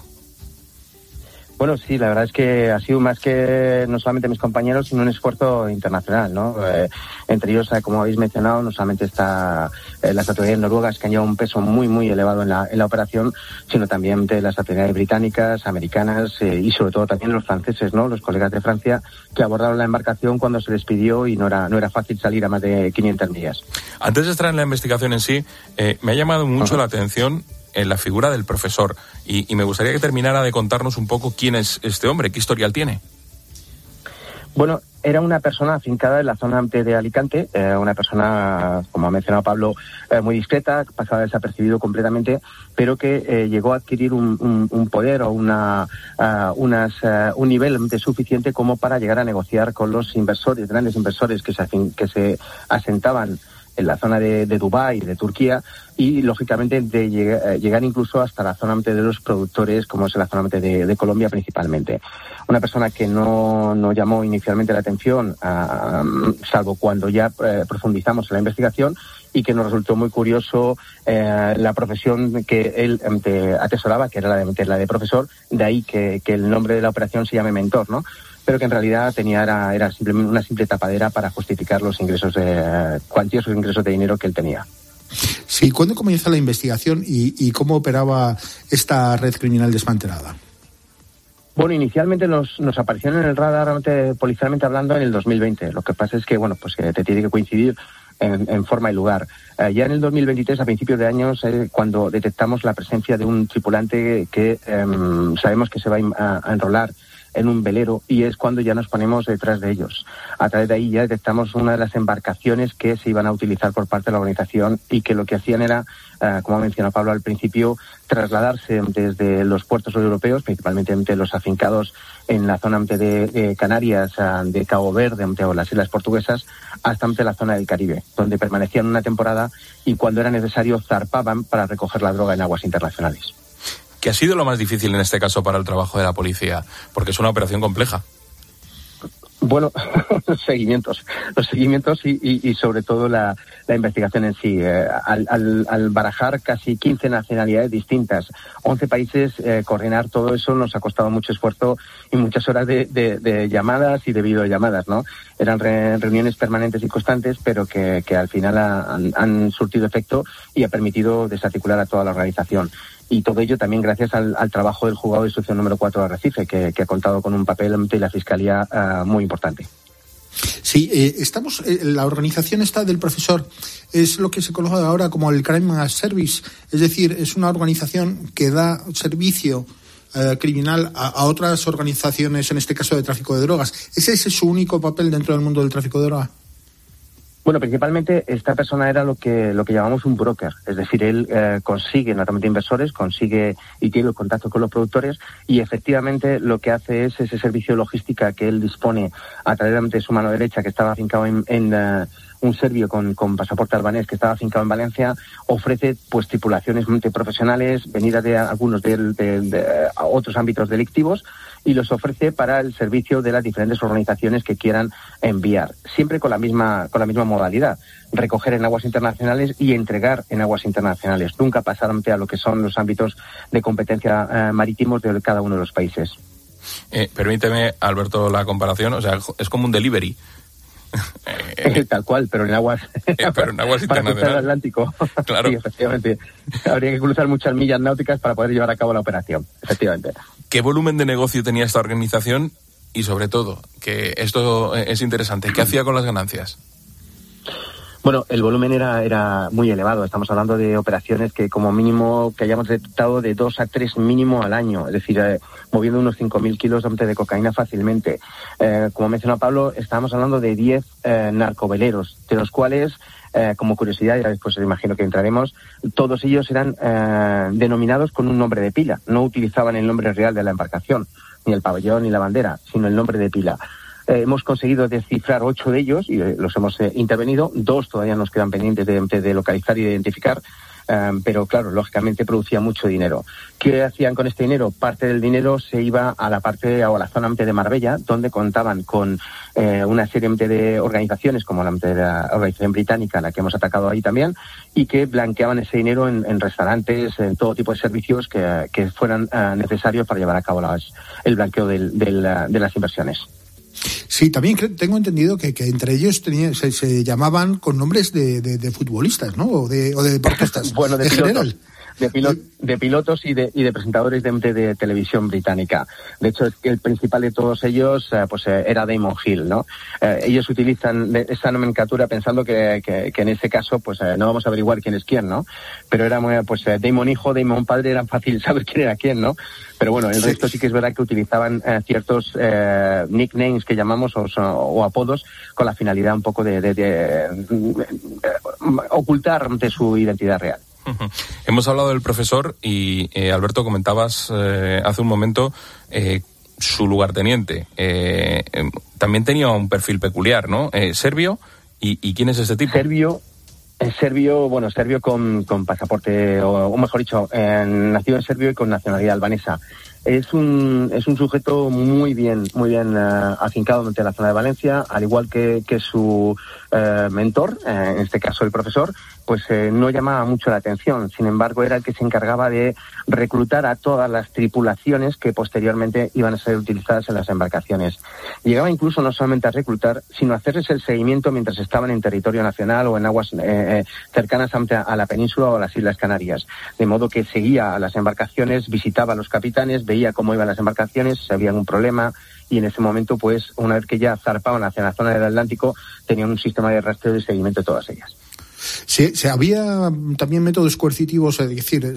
S9: Bueno, sí, la verdad es que ha sido más que no solamente mis compañeros, sino un esfuerzo internacional, ¿no? Entre ellos, como habéis mencionado, no solamente está las autoridades noruegas, que han llevado un peso muy, muy elevado en la operación, sino también de las autoridades británicas, americanas y sobre todo también los franceses, ¿no? Los colegas de Francia, que abordaron la embarcación cuando se les pidió y no era fácil salir a más de 500 millas.
S3: Antes de estar en la investigación en sí, me ha llamado mucho la atención en la figura del profesor y me gustaría que terminara de contarnos un poco quién es este hombre, qué historial tiene.
S9: Bueno, era una persona afincada en la zona de Alicante, una persona, como ha mencionado Pablo, muy discreta, pasaba desapercibido completamente, pero que llegó a adquirir un poder o un nivel suficiente como para llegar a negociar con los inversores, grandes inversores que se asentaban en la zona de Dubái, de Turquía, y lógicamente de llegar incluso hasta la zona de los productores, como es la zona de Colombia principalmente. Una persona que no llamó inicialmente la atención, salvo cuando ya profundizamos en la investigación, y que nos resultó muy curioso la profesión que él atesoraba, que era la de profesor, de ahí que el nombre de la operación se llame Mentor, ¿no? Pero que en realidad era simplemente una simple tapadera para justificar los cuantiosos ingresos de dinero que él tenía.
S8: Sí, ¿cuándo comienza la investigación y cómo operaba esta red criminal desmantelada?
S9: Bueno, inicialmente nos aparecieron en el radar, policialmente hablando, en el 2020. Lo que pasa es que, bueno, pues te tiene que coincidir en forma y lugar. Ya en el 2023, a principios de años, cuando detectamos la presencia de un tripulante que sabemos que se va a enrolar en un velero, y es cuando ya nos ponemos detrás de ellos. A través de ahí ya detectamos una de las embarcaciones que se iban a utilizar por parte de la organización y que lo que hacían era, como ha mencionado Pablo al principio, trasladarse desde los puertos europeos, principalmente los afincados en la zona de Canarias, de Cabo Verde o las islas portuguesas, hasta la zona del Caribe, donde permanecían una temporada y cuando era necesario zarpaban para recoger la droga en aguas internacionales.
S3: ¿Qué ha sido lo más difícil en este caso para el trabajo de la policía? Porque es una operación compleja.
S9: Bueno, los seguimientos y sobre todo la investigación en sí. Al barajar casi 15 nacionalidades distintas, 11 países, coordinar todo eso nos ha costado mucho esfuerzo y muchas horas de llamadas y de videollamadas, ¿no? Eran reuniones permanentes y constantes, pero que al final han surtido efecto y ha permitido desarticular a toda la organización. Y todo ello también gracias al trabajo del juzgado de instrucción número 4 de Arrecife, que ha contado con un papel ante la Fiscalía muy importante.
S8: Sí, la organización esta del profesor es lo que se conoce ahora como el Crime as Service, es decir, es una organización que da servicio criminal a otras organizaciones, en este caso de tráfico de drogas. ¿Ese es su único papel dentro del mundo del tráfico de drogas?
S9: Bueno, principalmente esta persona era lo que llamamos un broker, es decir, él consigue naturalmente inversores, consigue y tiene el contacto con los productores y efectivamente lo que hace es ese servicio de logística que él dispone a través de su mano derecha, que estaba afincado un serbio con pasaporte albanés que estaba afincado en Valencia, ofrece pues tripulaciones multiprofesionales, venidas de algunos de otros ámbitos delictivos, y los ofrece para el servicio de las diferentes organizaciones que quieran enviar, siempre con la misma modalidad: recoger en aguas internacionales y entregar en aguas internacionales, nunca pasar a lo que son los ámbitos de competencia marítimos de cada uno de los países.
S3: Permíteme, Alberto, la comparación, o sea, es como un delivery.
S9: Tal cual, pero en aguas
S3: internacionales.
S9: Para cruzar el Atlántico.
S3: Claro.
S9: Sí, efectivamente. Habría que cruzar muchas millas náuticas para poder llevar a cabo la operación, efectivamente.
S3: ¿Qué volumen de negocio tenía esta organización? Y sobre todo, que esto es interesante, ¿qué hacía con las ganancias?
S9: Bueno, el volumen era muy elevado. Estamos hablando de operaciones que como mínimo que hayamos detectado de 2 a 3 mínimo al año, es decir, moviendo unos 5.000 kilos de cocaína fácilmente. Como mencionó Pablo, estábamos hablando de 10 narcoveleros, de los cuales, como curiosidad, ya después imagino que entraremos, todos ellos eran denominados con un nombre de pila. No utilizaban el nombre real de la embarcación, ni el pabellón ni la bandera, sino el nombre de pila. Hemos conseguido descifrar 8 de ellos y los hemos intervenido. 2 todavía nos quedan pendientes de localizar y de identificar, pero claro, lógicamente producía mucho dinero. ¿Qué hacían con este dinero? Parte del dinero se iba a la parte o a la zona de Marbella, donde contaban con una serie de organizaciones, como la organización británica, la que hemos atacado ahí también, y que blanqueaban ese dinero en restaurantes, en todo tipo de servicios que fueran necesarios para llevar a cabo el blanqueo de las inversiones.
S8: Sí, también tengo entendido que entre ellos se llamaban con nombres de futbolistas, ¿no? O de deportistas.
S9: Bueno, de
S8: en
S9: pilotos.
S8: general.
S9: De pilotos y de presentadores de televisión británica. De hecho, el principal de todos ellos era Damon Hill, ¿no? Ellos utilizan esa nomenclatura pensando que en ese caso no vamos a averiguar quién es quién, ¿no? Pero era Damon hijo, Damon padre, era fácil saber quién era quién, ¿no? Pero bueno, el resto sí que es verdad que utilizaban ciertos nicknames que llamamos o apodos con la finalidad un poco de ocultar de su identidad real.
S3: Hemos hablado del profesor y Alberto, comentabas hace un momento su lugarteniente. También tenía un perfil peculiar, ¿no? Serbio. ¿Y quién es este tipo?
S9: Serbio con pasaporte, o mejor dicho, nacido en Serbio y con nacionalidad albanesa. Es un sujeto muy bien afincado ante la zona de Valencia, al igual que su mentor, en este caso el profesor, no llamaba mucho la atención. Sin embargo, era el que se encargaba de reclutar a todas las tripulaciones que posteriormente iban a ser utilizadas en las embarcaciones. Llegaba incluso no solamente a reclutar, sino a hacerles el seguimiento mientras estaban en territorio nacional o en aguas cercanas a la península o a las Islas Canarias. De modo que seguía a las embarcaciones, visitaba a los capitanes, veía cómo iban las embarcaciones, si había algún problema, y en ese momento, una vez que ya zarpaban hacia la zona del Atlántico, tenían un sistema de rastreo y seguimiento de todas ellas.
S8: Se había también métodos coercitivos, es decir,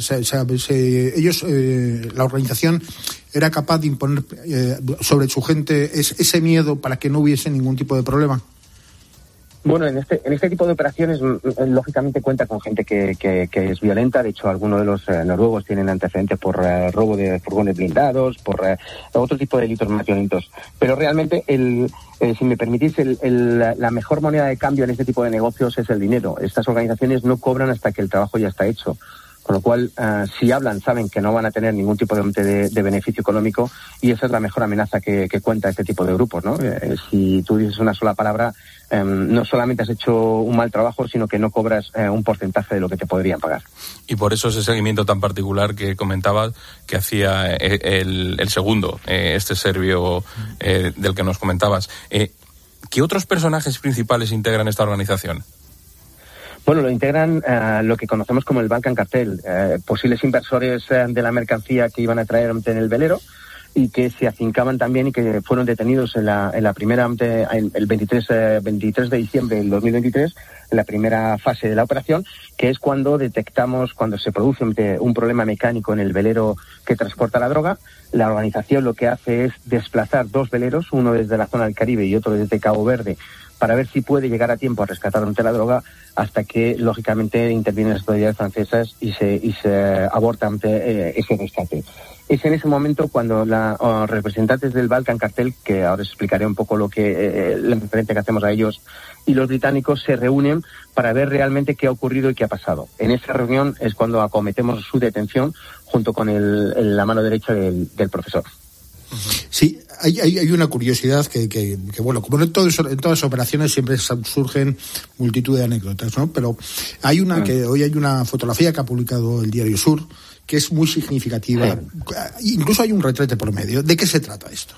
S8: ellos, la organización era capaz de imponer sobre su gente ese miedo para que no hubiese ningún tipo de problema.
S9: Bueno, en este tipo de operaciones, lógicamente cuenta con gente que es violenta. De hecho, algunos de los noruegos tienen antecedentes por robo de furgones blindados, por otro tipo de delitos más violentos. Pero realmente, si me permitís, la mejor moneda de cambio en este tipo de negocios es el dinero. Estas organizaciones no cobran hasta que el trabajo ya está hecho. Con lo cual, si hablan, saben que no van a tener ningún tipo de beneficio económico, y esa es la mejor amenaza que cuenta este tipo de grupos, ¿no? Si tú dices una sola palabra, no solamente has hecho un mal trabajo, sino que no cobras un porcentaje de lo que te podrían pagar.
S3: Y por eso ese seguimiento tan particular que comentabas que hacía el segundo, este serbio del que nos comentabas. ¿Qué otros personajes principales integran esta organización?
S9: Bueno, lo integran lo que conocemos como el Balkan Cartel, posibles inversores de la mercancía que iban a traer en el velero y que se afincaban también y que fueron detenidos en la primera, el 23 de diciembre del 2023, en la primera fase de la operación, que es cuando se produce un problema mecánico en el velero que transporta la droga. La organización lo que hace es desplazar 2 veleros, uno desde la zona del Caribe y otro desde Cabo Verde, para ver si puede llegar a tiempo a rescatar ante la droga, hasta que lógicamente intervienen las autoridades francesas y se aborta ese rescate. Es en ese momento cuando los representantes del Balkan Cartel, que ahora os explicaré un poco la referencia que hacemos a ellos, y los británicos se reúnen para ver realmente qué ha ocurrido y qué ha pasado. En esa reunión es cuando acometemos su detención junto con la mano derecha del profesor.
S8: Sí, hay una curiosidad que bueno, como en todas las operaciones siempre surgen multitud de anécdotas, ¿no? Pero hay una que hoy hay una fotografía que ha publicado el Diario Sur que es muy significativa. Incluso hay un retrete por medio. ¿De qué se trata esto?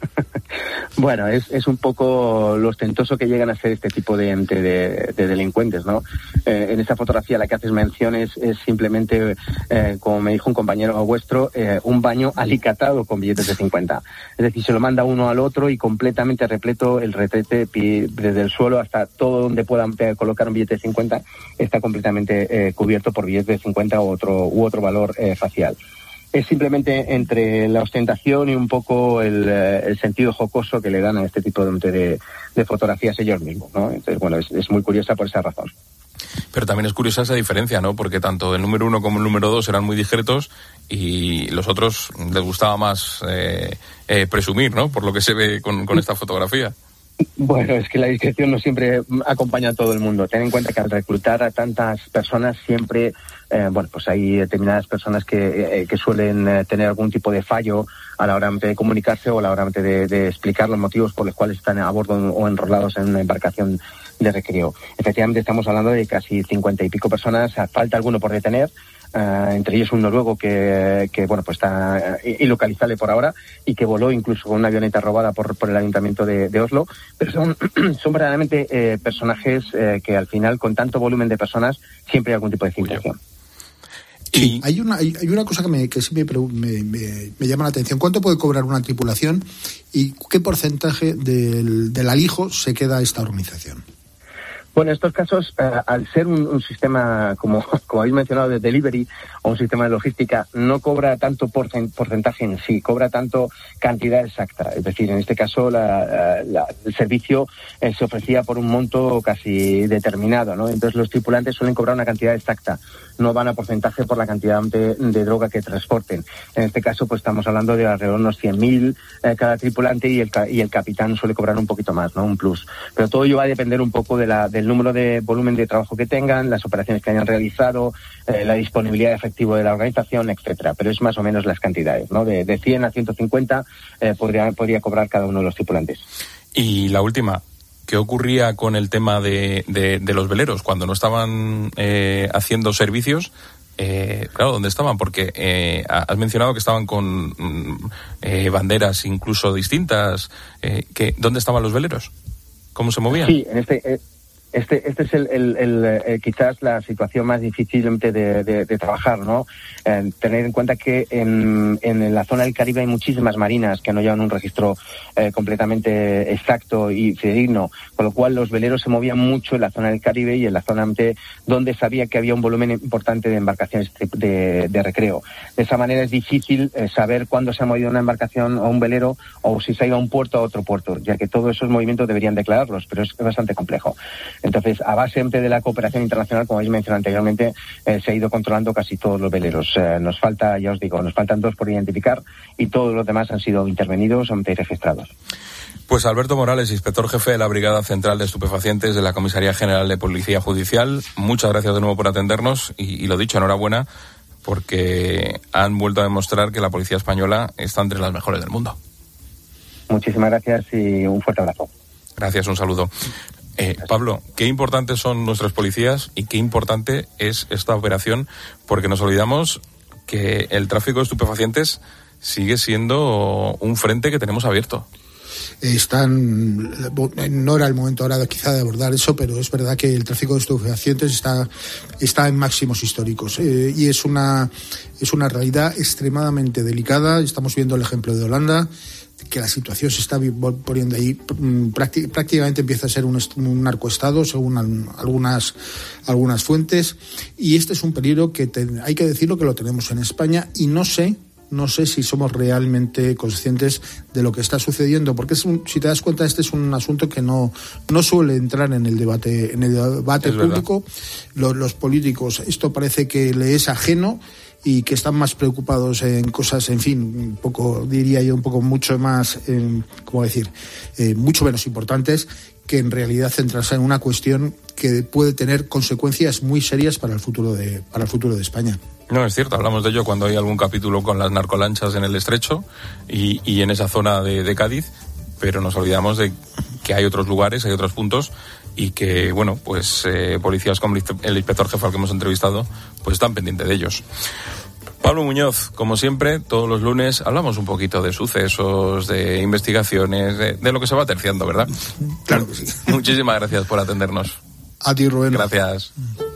S9: Bueno, es un poco lo ostentoso que llegan a ser este tipo de delincuentes, ¿no? En esa fotografía la que haces mención es simplemente, como me dijo un compañero vuestro, un baño alicatado con billetes de 50. Es decir, se lo manda uno al otro y completamente repleto el retrete desde el suelo hasta todo donde puedan colocar un billete de 50 está completamente cubierto por billetes de 50 u otro valor facial. Es simplemente entre la ostentación y un poco el sentido jocoso que le dan a este tipo de fotografías ellos mismos, ¿no? Entonces, bueno, es muy curiosa por esa razón.
S3: Pero también es curiosa esa diferencia, ¿no? Porque tanto el número 1 como el número 2 eran muy discretos y los otros les gustaba más presumir, ¿no? Por lo que se ve con esta fotografía.
S9: Bueno, es que la discreción no siempre acompaña a todo el mundo. Ten en cuenta que al reclutar a tantas personas siempre, pues hay determinadas personas que suelen tener algún tipo de fallo a la hora de comunicarse o a la hora de explicar los motivos por los cuales están a bordo o enrolados en una embarcación de recreo. Efectivamente estamos hablando de casi 50 y pico personas, falta alguno por detener. Entre ellos un noruego que está ilocalizable por ahora y que voló incluso con una avioneta robada por el ayuntamiento de Oslo, pero son verdaderamente personajes que al final, con tanto volumen de personas, siempre hay algún tipo de filtración.
S8: Sí, hay una cosa que sí me llama la atención. ¿Cuánto puede cobrar una tripulación y qué porcentaje del alijo se queda a esta organización?
S9: Bueno, en estos casos, al ser un sistema, como habéis mencionado, de delivery o un sistema de logística, no cobra tanto porcentaje en sí, cobra tanto cantidad exacta. Es decir, en este caso el servicio se ofrecía por un monto casi determinado, ¿no? Entonces los tripulantes suelen cobrar una cantidad exacta, no van a porcentaje por la cantidad de droga que transporten. En este caso, pues estamos hablando de alrededor de unos 100.000 cada tripulante y el capitán suele cobrar un poquito más, ¿no? Un plus. Pero todo ello va a depender un poco del número de volumen de trabajo que tengan, las operaciones que hayan realizado, la disponibilidad de efectivo de la organización, etcétera. Pero es más o menos las cantidades, ¿no? De 100 a 150 podría cobrar cada uno de los tripulantes.
S3: Y la última, ¿qué ocurría con el tema de los veleros cuando no estaban haciendo servicios? Claro, ¿dónde estaban? Porque has mencionado que estaban con banderas incluso distintas. ¿Dónde estaban los veleros? ¿Cómo se movían?
S9: Sí, en este es quizás la situación más difícil de trabajar, ¿no? Tener en cuenta que en la zona del Caribe hay muchísimas marinas que no llevan un registro completamente exacto y fidedigno, con lo cual los veleros se movían mucho en la zona del Caribe y en la zona donde sabía que había un volumen importante de embarcaciones de recreo. De esa manera es difícil saber cuándo se ha movido una embarcación o un velero o si se ha ido a un puerto a otro puerto, ya que todos esos movimientos deberían declararlos, pero es bastante complejo. Entonces, a base de la cooperación internacional, como habéis mencionado anteriormente, se ha ido controlando casi todos los veleros. Nos falta, ya os digo, nos faltan 2 por identificar y todos los demás han sido intervenidos o registrados.
S3: Pues Alberto Morales, inspector jefe de la Brigada Central de Estupefacientes de la Comisaría General de Policía Judicial, muchas gracias de nuevo por atendernos y lo dicho, enhorabuena, porque han vuelto a demostrar que la policía española está entre las mejores del mundo.
S9: Muchísimas gracias y un fuerte abrazo.
S3: Gracias, un saludo. Pablo, qué importantes son nuestros policías y qué importante es esta operación, porque nos olvidamos que el tráfico de estupefacientes sigue siendo un frente que tenemos abierto.
S8: No era el momento ahora quizá de abordar eso, pero es verdad que el tráfico de estupefacientes está en máximos históricos y es una realidad extremadamente delicada. Estamos viendo el ejemplo de Holanda, que la situación se está poniendo ahí, prácticamente empieza a ser un narcoestado según algunas fuentes, y este es un peligro que hay que decirlo que lo tenemos en España, y no sé no sé si somos realmente conscientes de lo que está sucediendo, porque si te das cuenta, este es un asunto que no suele entrar en el debate público. Los políticos, esto parece que le es ajeno y que están más preocupados en cosas, en fin, un poco, diría yo, mucho más, mucho menos importantes, que en realidad centrarse en una cuestión que puede tener consecuencias muy serias para el futuro de España.
S3: No, es cierto, hablamos de ello cuando hay algún capítulo con las narcolanchas en el Estrecho y en esa zona de Cádiz, pero nos olvidamos de que hay otros lugares, hay otros puntos y que, bueno, pues policías como el inspector jefe al que hemos entrevistado, pues están pendientes de ellos. Pablo Muñoz, como siempre, todos los lunes hablamos un poquito de sucesos, de investigaciones, de lo que se va terciando, ¿verdad?
S8: Claro que sí.
S3: Muchísimas gracias por atendernos.
S8: A ti, Rubén.
S3: Gracias.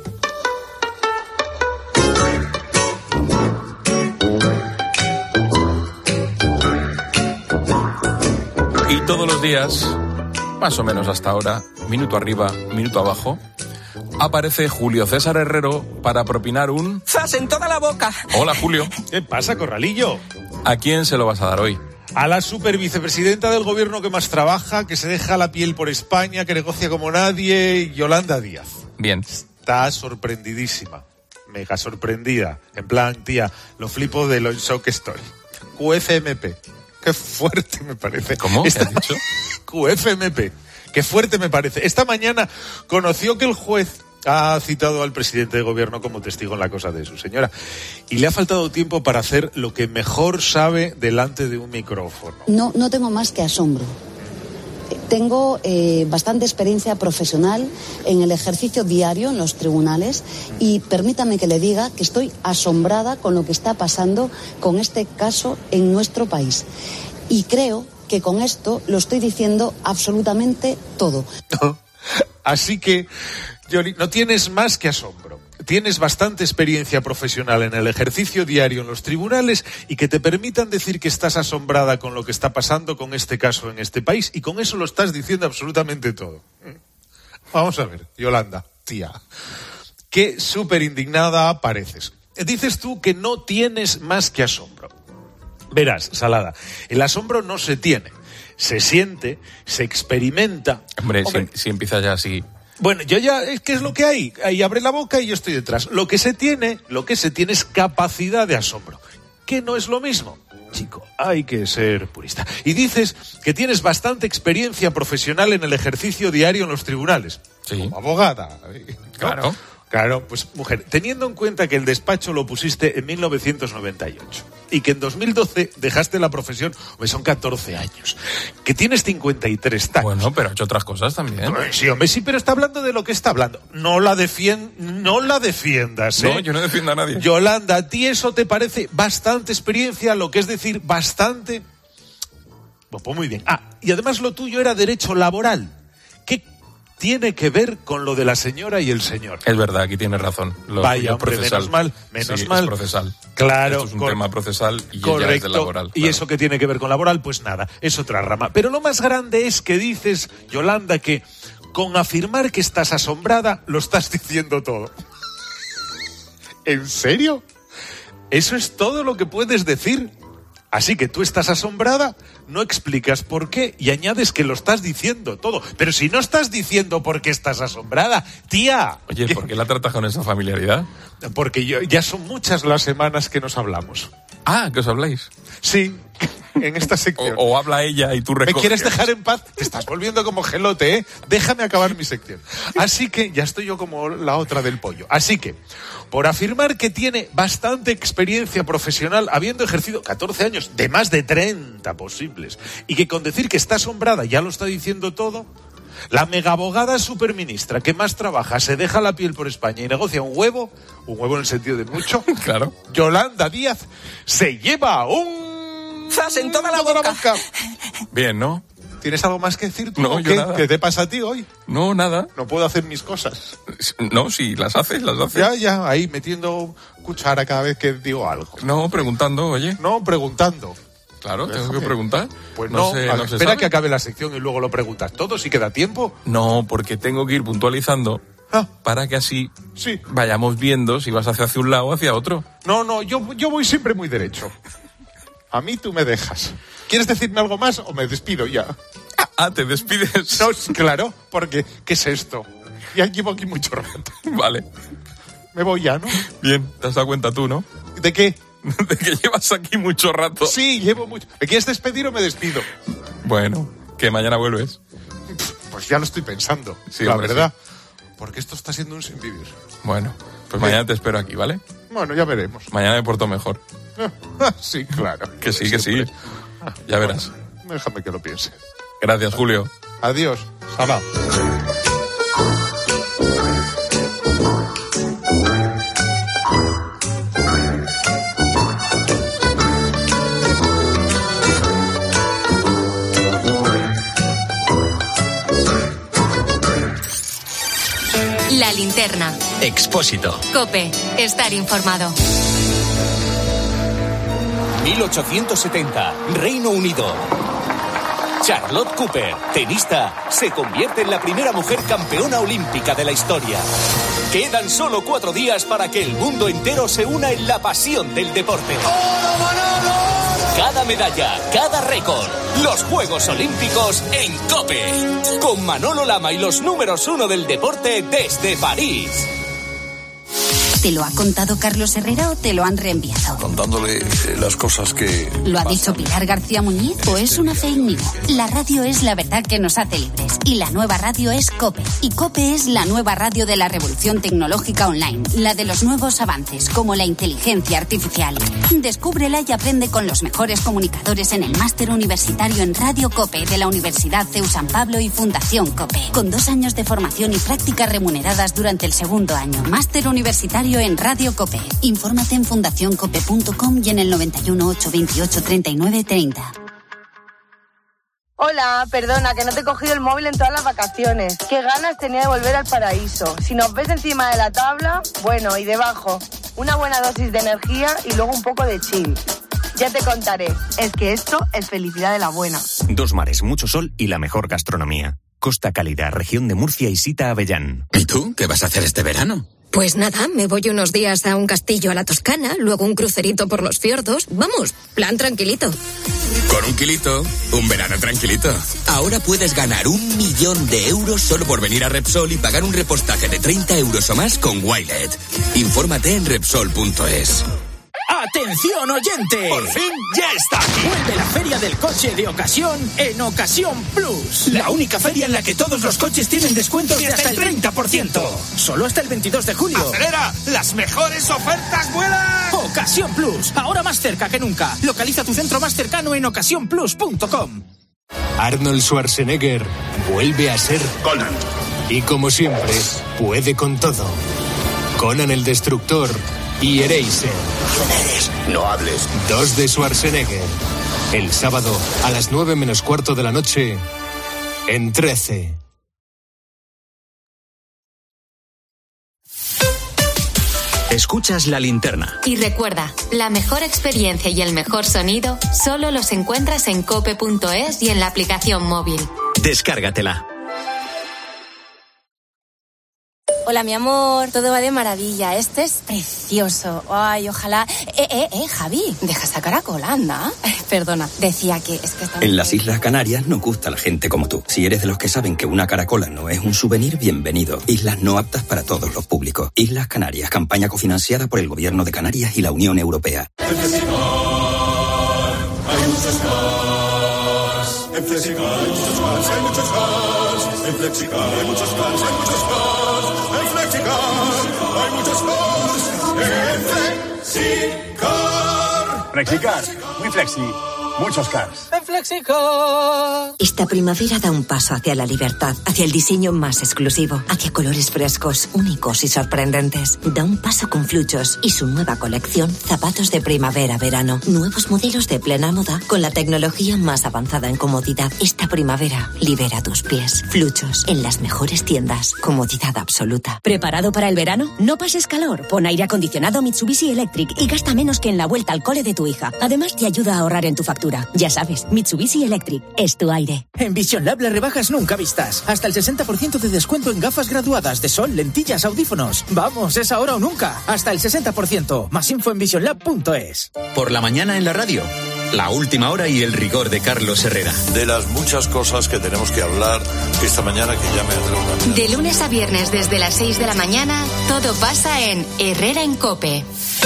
S3: Y todos los días, más o menos hasta ahora, minuto arriba, minuto abajo, aparece Julio César Herrero para propinar un...
S11: ¡Zas en toda la boca!
S3: Hola, Julio.
S16: ¿Qué pasa, Corralillo?
S3: ¿A quién se lo vas a dar hoy?
S16: A la supervicepresidenta del gobierno que más trabaja, que se deja la piel por España, que negocia como nadie, Yolanda Díaz.
S3: Bien.
S16: Está sorprendidísima, mega sorprendida. En plan, tía, lo flipo de lo shock que estoy. QFMP. Qué fuerte me parece.
S3: ¿Cómo? ¿Qué has dicho?
S16: QFMP. Qué fuerte me parece. Esta mañana conoció que el juez ha citado al presidente de gobierno como testigo en la cosa de su señora. Y le ha faltado tiempo para hacer lo que mejor sabe delante de un micrófono.
S17: No tengo más que asombro. Tengo bastante experiencia profesional en el ejercicio diario en los tribunales y permítame que le diga que estoy asombrada con lo que está pasando con este caso en nuestro país. Y creo que con esto lo estoy diciendo absolutamente todo.
S16: No. Así que, Yoli, no tienes más que asombro. Tienes bastante experiencia profesional en el ejercicio diario en los tribunales y que te permitan decir que estás asombrada con lo que está pasando con este caso en este país y con eso lo estás diciendo absolutamente todo. Vamos a ver, Yolanda, tía, qué súper indignada pareces. Dices tú que no tienes más que asombro. Verás, Salada, el asombro no se tiene, se siente, se experimenta.
S3: Hombre. Si empieza ya así...
S16: Bueno, yo ya, ¿qué es lo que hay? Ahí abre la boca y yo estoy detrás. Lo que se tiene es capacidad de asombro, que no es lo mismo. Chico, hay que ser purista. Y dices que tienes bastante experiencia profesional en el ejercicio diario en los tribunales.
S3: Sí.
S16: Como abogada.
S3: Claro.
S16: Claro, pues mujer, teniendo en cuenta que el despacho lo pusiste en 1998 y que en 2012 dejaste la profesión, pues son 14 años, que tienes 53 tacos.
S3: Bueno, pero ha hecho otras cosas también.
S16: Sí, hombre, sí, pero está hablando de lo que está hablando. No la defiendas, ¿eh?
S3: No, yo no defiendo a nadie.
S16: Yolanda, ¿a ti eso te parece bastante experiencia? Lo que es decir, bastante... Pues muy bien. Y además lo tuyo era derecho laboral. ¿Qué tiene que ver con lo de la señora y el señor?
S3: Es verdad, aquí tienes razón.
S16: Vaya, hombre, menos mal.
S3: Es procesal.
S16: Claro.
S3: Esto es un tema procesal y
S16: correcto.
S3: ella es de laboral.
S16: ¿Y eso qué tiene que ver con laboral? Pues nada, es otra rama. Pero lo más grande es que dices, Yolanda, que con afirmar que estás asombrada, lo estás diciendo todo. ¿En serio? ¿Eso es todo lo que puedes decir? Así que tú estás asombrada, no explicas por qué y añades que lo estás diciendo todo. Pero si no estás diciendo por qué estás asombrada, tía.
S3: Oye, ¿por qué la tratas con esa familiaridad?
S16: Porque ya son muchas las semanas que nos hablamos.
S3: Ah, ¿que os habláis?
S16: Sí, en esta sección.
S3: O habla ella y tú recoges.
S16: ¿Me quieres dejar en paz? Te estás volviendo como gelote, ¿eh? Déjame acabar mi sección. Así que ya estoy yo como la otra del pollo. Así que, por afirmar que tiene bastante experiencia profesional, habiendo ejercido 14 años de más de 30 posibles, y que con decir que está asombrada ya lo está diciendo todo, la megabogada superministra que más trabaja, se deja la piel por España y negocia un huevo en el sentido de mucho,
S3: claro.
S16: Yolanda Díaz se lleva un...
S11: ¡Zas en toda la boca!
S3: Bien, ¿no?
S16: ¿Tienes algo más que decir tú?
S3: No, yo nada.
S16: ¿Qué te pasa a ti hoy?
S3: No, nada.
S16: No puedo hacer mis cosas.
S3: No, si las haces.
S16: Ya, ahí metiendo cuchara cada vez que digo algo.
S3: No, preguntando, oye.
S16: No, preguntando.
S3: Claro, tengo que preguntar.
S16: Pues
S3: no sé,
S16: espera que acabe la sección y luego lo preguntas todo, si queda tiempo.
S3: No, porque tengo que ir puntualizando para que así vayamos viendo si vas hacia un lado o hacia otro.
S16: No, yo voy siempre muy derecho. A mí tú me dejas. ¿Quieres decirme algo más o me despido ya?
S3: Ah, ¿te despides?
S16: No, claro, porque ¿qué es esto? Ya llevo aquí mucho rato.
S3: Vale.
S16: Me voy ya, ¿no?
S3: Bien, te has dado cuenta tú, ¿no?
S16: ¿De qué?
S3: De que llevas aquí mucho rato.
S16: Sí, llevo mucho. ¿Me quieres despedir o me despido?
S3: Bueno, que mañana vuelves.
S16: Pues ya lo estoy pensando,
S3: Sí,
S16: la
S3: hombre,
S16: verdad. Porque esto está siendo un sin vivir.
S3: Bueno, pues mañana te espero aquí, ¿vale?
S16: Bueno, ya veremos.
S3: Mañana me porto mejor.
S16: Sí, claro.
S3: Que sí, que sí. Ya verás.
S16: Déjame que lo piense.
S3: Gracias, Julio.
S16: Adiós. Salao.
S1: La linterna.
S14: Expósito.
S1: COPE. Estar informado.
S4: 1870, Reino Unido. Charlotte Cooper, tenista, se convierte en la primera mujer campeona olímpica de la historia. Quedan solo 4 días para que el mundo entero se una en la pasión del deporte. Cada medalla, cada récord. Los Juegos Olímpicos en COPE. Con Manolo Lama y los números 1 del deporte desde París.
S13: ¿Te lo ha contado Carlos Herrera o te lo han reenviado?
S18: Contándole las cosas que...
S13: ¿Lo ha dicho Pilar García Muñiz o es una fake news? La radio es la verdad que nos hace libres y la nueva radio es COPE. Y COPE es la nueva radio de la revolución tecnológica online, la de los nuevos avances como la inteligencia artificial. Descúbrela y aprende con los mejores comunicadores en el máster universitario en Radio COPE de la Universidad CEU San Pablo y Fundación COPE. Con 2 años de formación y prácticas remuneradas durante el segundo año. Máster universitario en Radio COPE. Infórmate en fundacioncope.com y en el 91 828 39 30.
S19: Hola, perdona, que no te he cogido el móvil en todas las vacaciones. Qué ganas tenía de volver al paraíso. Si nos ves encima de la tabla, bueno, y debajo, una buena dosis de energía y luego un poco de chill. Ya te contaré. Es que esto es felicidad de la buena.
S21: 2 mares, mucho sol y la mejor gastronomía. Costa Cálida, región de Murcia y Sita Avellán.
S25: ¿Y tú? ¿Qué vas a hacer este verano?
S26: Pues nada, me voy unos días a un castillo a la Toscana, luego un crucerito por los fiordos. Vamos, plan tranquilito.
S25: Con un kilito, un verano tranquilito. Ahora puedes ganar 1 millón de euros solo por venir a Repsol y pagar un repostaje de 30 euros o más con Wilet. Infórmate en Repsol.es.
S15: ¡Atención, oyente!
S4: ¡Por fin ya está!
S15: Vuelve la Feria del Coche de Ocasión en Ocasión Plus. La única feria en la que todos los coches tienen descuentos de hasta el 30%. Solo hasta el 22 de julio.
S4: ¡Acelera! ¡Las mejores ofertas vuelan!
S15: Ocasión Plus, ahora más cerca que nunca. Localiza tu centro más cercano en ocasiónplus.com.
S27: Arnold Schwarzenegger vuelve a ser Conan. Y como siempre, puede con todo. Conan el Destructor y Eraser.
S25: ¿Quién eres? No hables.
S27: 2 de Schwarzenegger. El sábado a las 9 menos cuarto de la noche en 13.
S10: Escuchas La Linterna.
S1: Y recuerda, la mejor experiencia y el mejor sonido solo los encuentras en cope.es y en la aplicación móvil.
S10: Descárgatela.
S28: Hola, mi amor, todo va de maravilla. Este es precioso. Ay, ojalá... Javi, deja esa caracola, anda. Perdona, decía que es que estaba...
S14: En las Islas Canarias nos gusta la gente como tú. Si eres de los que saben que una caracola no es un souvenir, bienvenido. Islas no aptas para todos los públicos. Islas Canarias, campaña cofinanciada por el Gobierno de Canarias y la Unión Europea.
S20: Hay muchos cars. En Flexicar hay muchos cars, hay muchos cars. En Flexicar hay muchos cars, hay muchos cars. En Flexicar hay muchos cars. En Flexicar.
S29: Flexicar, muy flexi, muchos cars.
S15: En Flexicar.
S5: Esta primavera da un paso hacia la libertad, hacia el diseño más exclusivo, hacia colores frescos, únicos y sorprendentes. Da un paso con Fluchos y su nueva colección Zapatos de Primavera-Verano. Nuevos modelos de plena moda con la tecnología más avanzada en comodidad. Esta primavera libera tus pies. Fluchos, en las mejores tiendas. Comodidad absoluta.
S30: ¿Preparado para el verano? No pases calor. Pon aire acondicionado Mitsubishi Electric y gasta menos que en la vuelta al cole de tu hija. Además, te ayuda a ahorrar en tu factura. Ya sabes, Mitsubishi Electric es tu aire.
S15: En Vision Lab las rebajas nunca vistas. Hasta el 60% de descuento en gafas graduadas de sol, lentillas, audífonos. Vamos, es ahora o nunca. Hasta el 60%. Más info en visionlab.es.
S10: Por la mañana en la radio, La última hora y el rigor de Carlos Herrera.
S18: De las muchas cosas que tenemos que hablar esta mañana que ya me drogan.
S1: De lunes a viernes desde las 6 de la mañana, todo pasa en Herrera en COPE.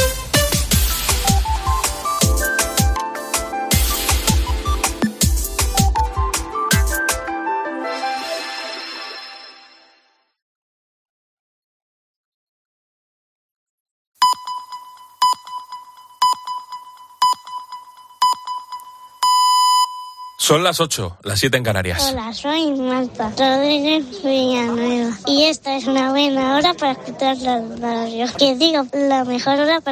S3: Son las 8, las 7 en Canarias.
S2: Hola, soy Marta Rodríguez Villanueva y esta es una buena hora para escuchar la radio. Que digo, la mejor hora para